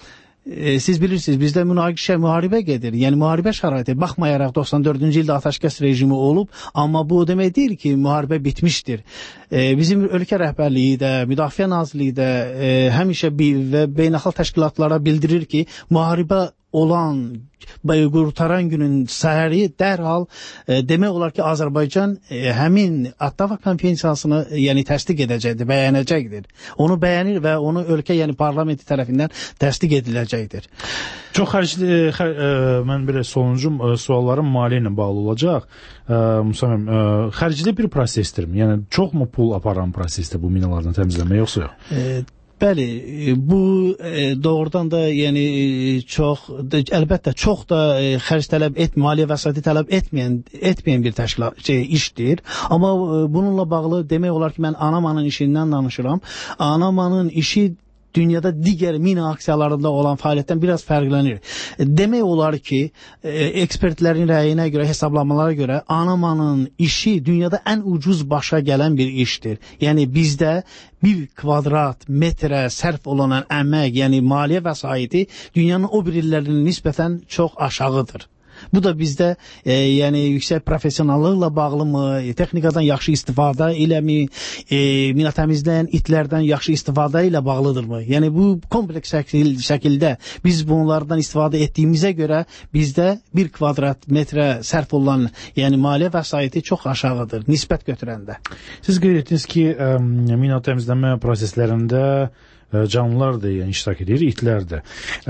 Speaker 3: siz bilirsiniz, bizdə müharibə gedir. Yəni müharibə şəraiti baxmayaraq 94-cü ildə atəşkəs rejimi olub, amma bu o demək deyil ki, müharibə bitmişdir. Bizim ölkə rəhbərliyi də, Müdafiə Nazirliyi də həmişə və beynəlxalq təşkilatlara bildirir ki, müharibə olan qurtaran günün səhəri dərhal demək olar ki, Azərbaycan həmin Ottawa konvensiyasını yəni təsdiq edəcəkdir, bəyənəcəkdir. Onu bəyənir və onu ölkə, yəni parlamenti tərəfindən təsdiq ediləcəkdir.
Speaker 8: Çox xərcli, mən belə sonuncu suallarım maliyyə ilə bağlı olacaq. Musa müəllim, xərcli bir prosesdirmi? Yəni çoxmu pul aparan prosesdir bu minalardan təmizləmə, yoxsa yox?
Speaker 3: Bəli, bu doğrudan da yəni əlbəttə çox da xərc tələb maliyyə vəsaiti tələb etməyən bir işdir. Amma bununla bağlı demək olar ki, mən ANAMA-nın işindən danışıram. ANAMA-nın işi dünyada digər mina aksiyalarında olan fəaliyyətdən biraz fərqlənir. Demək olar ki, ekspertlərin rəyinə görə, hesablamalara görə ANAMA-nın işi dünyada ən ucuz başa gələn bir işdir. Yəni bizdə 1 kvadrat metrə sərf olunan əmək, yəni maliyyə vəsaiti dünyanın o bir illərinin nisbətən çox aşağıdır. Bu da bizdə yəni yüksək professionallıqla bağlımı, texnikadan yaxşı istifadə iləmi, mina təmizləyən itlərdən yaxşı istifadə ilə bağlıdırmı? Yəni bu kompleks şəkildə biz bunlardan istifadə etdiyimizə görə bizdə 1 kvadrat metrə sərf olunan yəni maliyyə vəsaiti çox aşağıdır nisbət götürəndə.
Speaker 8: Siz qeyd etdiniz ki, mina təmizləmə proseslərində canlılar da yəni iştirak edir, itlər də.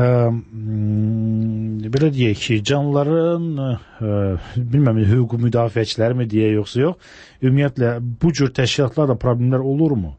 Speaker 8: Belə deyək ki, canlıların bilməm, hüquq müdafiəçiləri mi deyə yoxsa yox, ümumiyyətlə bu cür təşkilatlarla problemlər olurmu?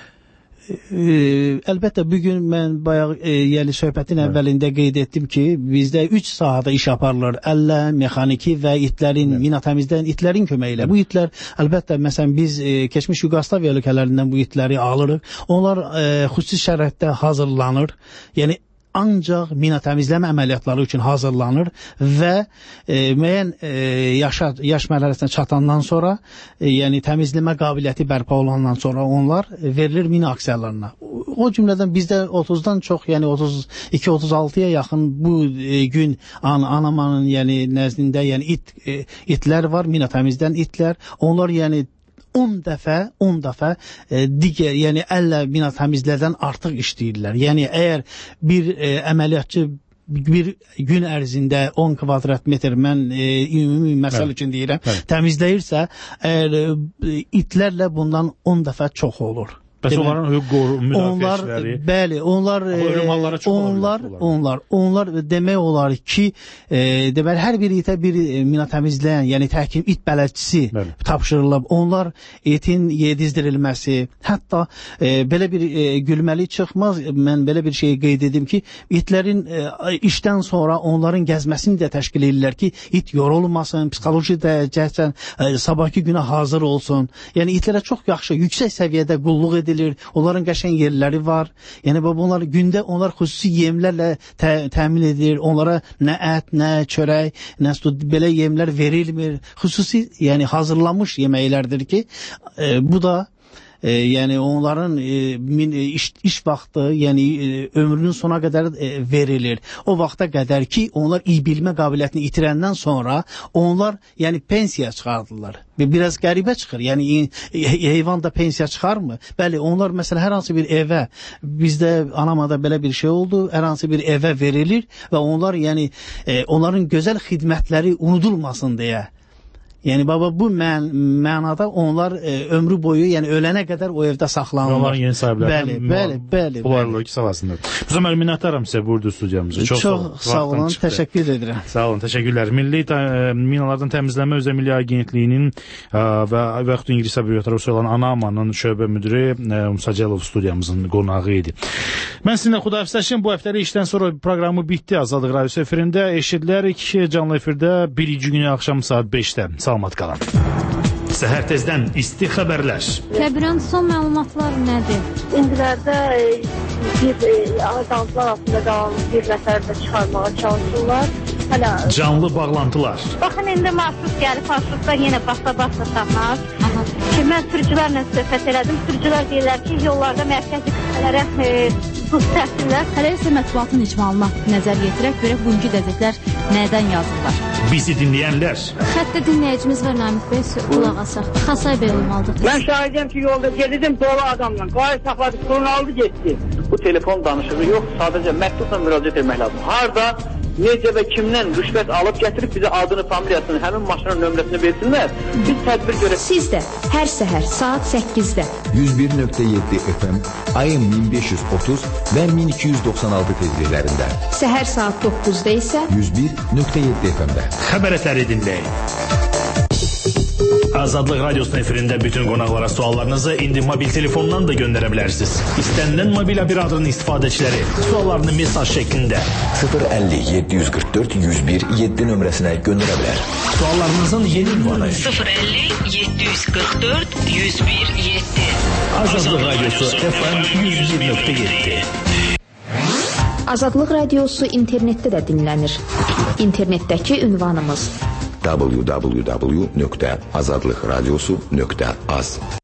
Speaker 3: Əlbəttə, bugün mən bayaq yəni söhbətin əvvəlində qeyd etdim ki, bizdə 3 sahədə iş aparılır. Əllə, mexaniki və itlərin, mina təmizləyən itlərin köməyi ilə. Bu itlər, əlbəttə, məsələn, biz keçmiş Yugoslaviya ölkələrindən bu itləri alırıq. Onlar xüsusi şəraitdə hazırlanır. Yəni ancaq mina təmizləmə əməliyyatları üçün hazırlanır və müəyyən yaş mərhələsinə çatandan sonra, yəni təmizləmə qabiliyyəti bərpa olandan sonra onlar verilir mina aksiyalarına. O cümlədən bizdə 30-dan çox, yəni 32-36-ya yaxın bu gün ANAMA-nın yəni nəzdində yəni itlər var, mina təmizləyən itlər. Onlar yəni 10 dəfə digər, yəni əllə mina təmizlədən artıq işləyirlər. Yəni əgər bir əməliyyatçı bir gün ərzində 10 kvadrat metr, mən ümumi məsəl üçün deyirəm, təmizləyirsə, itlərlə bundan 10 dəfə çox olur.
Speaker 8: Bəs onların hüquq müdafiəçiləri?
Speaker 3: Bəli, onlar demək olar ki, deməli hər bir itə bir mina təmizləyən, yəni təhkim it bələdçisi tapşırılıb. Onlar etin yedizdirilməsi, hətta belə bir gülməli çıxmaz, mən belə bir şey qeyd edim ki, itlərin işdən sonra onların gəzməsini də təşkil edirlər ki, it yorulmasın, psixoloji dərəcədən sabahki günə hazır olsun. Yəni itlərə çox yaxşı, yüksək səviyyədə qulluq edilir, onların qəşəng yerləri var. Yəni bunlar gündə onlar xüsusi yemlərlə təmin edilir. Onlara nə ət, nə çörək, nə belə yemlər verilmir. Xüsusi, yəni hazırlanmış yeməklərdir ki, bu da yəni onların iş vaxtı, yəni ömrünün sona qədər verilir. O vaxta qədər ki, onlar iyi bilmə qabiliyyətini itirəndən sonra onlar yəni pensiya çıxardırlar. Biraz qəribə çıxır. Yəni heyvan da pensiya çıxarmı? Bəli, onlar məsələn hər hansı bir evə, bizdə ANAMA-da belə bir şey oldu, hər hansı bir evə verilir və onlar yəni onların gözəl xidmətləri unudulmasın deyə. Yəni baba bu mənada onlar ömrü boyu, yəni ölənə qədər o evdə saxlanılır.
Speaker 8: Onların yeni sahibləri.
Speaker 3: Bəli.
Speaker 8: Bunlarla iki savasında. Bu zaman minnətdaram sizə burada studiyamıza.
Speaker 3: Çox sağ olun, təşəkkür edirəm.
Speaker 8: Sağ olun, təşəkkürlər. Milli minalardan təmizləmə özə Milli Agentliyinin və vaxt İngilis Abiyyatları olan ANAMA-nın şöbə müdiri Musa Cəlov studiyamızın qonağı idi. Mən sizinlə xudahafizləşim. Bu həftəlik işdən sonra proqramı bitdi. Azadlıq Radiosu efirində eşidilərik canlı efirdə birinci günü axşam saat 5-də. Salamat qalan. Səhər tezdən isti xəbərlər.
Speaker 1: Kəbirən son məlumatlar nədir? İndilərdə bir azaltılar altında qalan bir nəfər də çıxarmağa çalışırlar. Hələ
Speaker 8: canlı bağlantılar.
Speaker 1: Baxın, indi marşrut gəlib, marşrutlar yenə basa tapmaz. Ki, mən sürücülərlə söhbət elədim. Sürücülər deyirlər ki, yollarda mərkəzi qüvvələrə Təhsillər.
Speaker 4: Hələ isə mətbuatın icmalına nəzər yetirək, görək bugünkü qəzetlər nədən yazırlar.
Speaker 17: Bizi dinləyənlər.
Speaker 4: Xəttə dinləyicimiz var Namiq bəy, qulaq asaq. Xasay bəy olmalıdır.
Speaker 6: Mən şahidəm ki, yolda gedirdim dolu adamla. Qayı saxladı, pulunu aldı, getdi. Bu telefon danışığı yox, sadəcə məktubla müraciət etmək lazım. Harda, necə və kimdən rüşvət alıb gətirib bizə adını, familiyasını, həmin maşının nömrəsini versinlər. Biz tədbir görək.
Speaker 2: Siz də hər səhər saat 8-də
Speaker 7: 101.7 FM, AM 1530 və 1296 tezliklərində.
Speaker 2: Səhər saat 9-da isə
Speaker 7: 101.7 FM-də.
Speaker 17: Xəbərləri dinləyin. Azadlıq Radyosu'nun efirində bütün qonaqlara suallarınızı indi mobil telefondan da göndərə bilərsiniz. İstənilən mobil operatörün istifadəçiləri suallarını mesaj şəklində
Speaker 7: 050-744-101-7 nömrəsinə göndərə bilər.
Speaker 17: Suallarınızın yeni ünvanı
Speaker 9: 050-744-101-7
Speaker 17: Azadlıq Radyosu FM 101.7.
Speaker 2: Azadlıq Radyosu internetdə də dinlənir. İnternetdəki ünvanımız
Speaker 7: www.azadlıqradiosu.az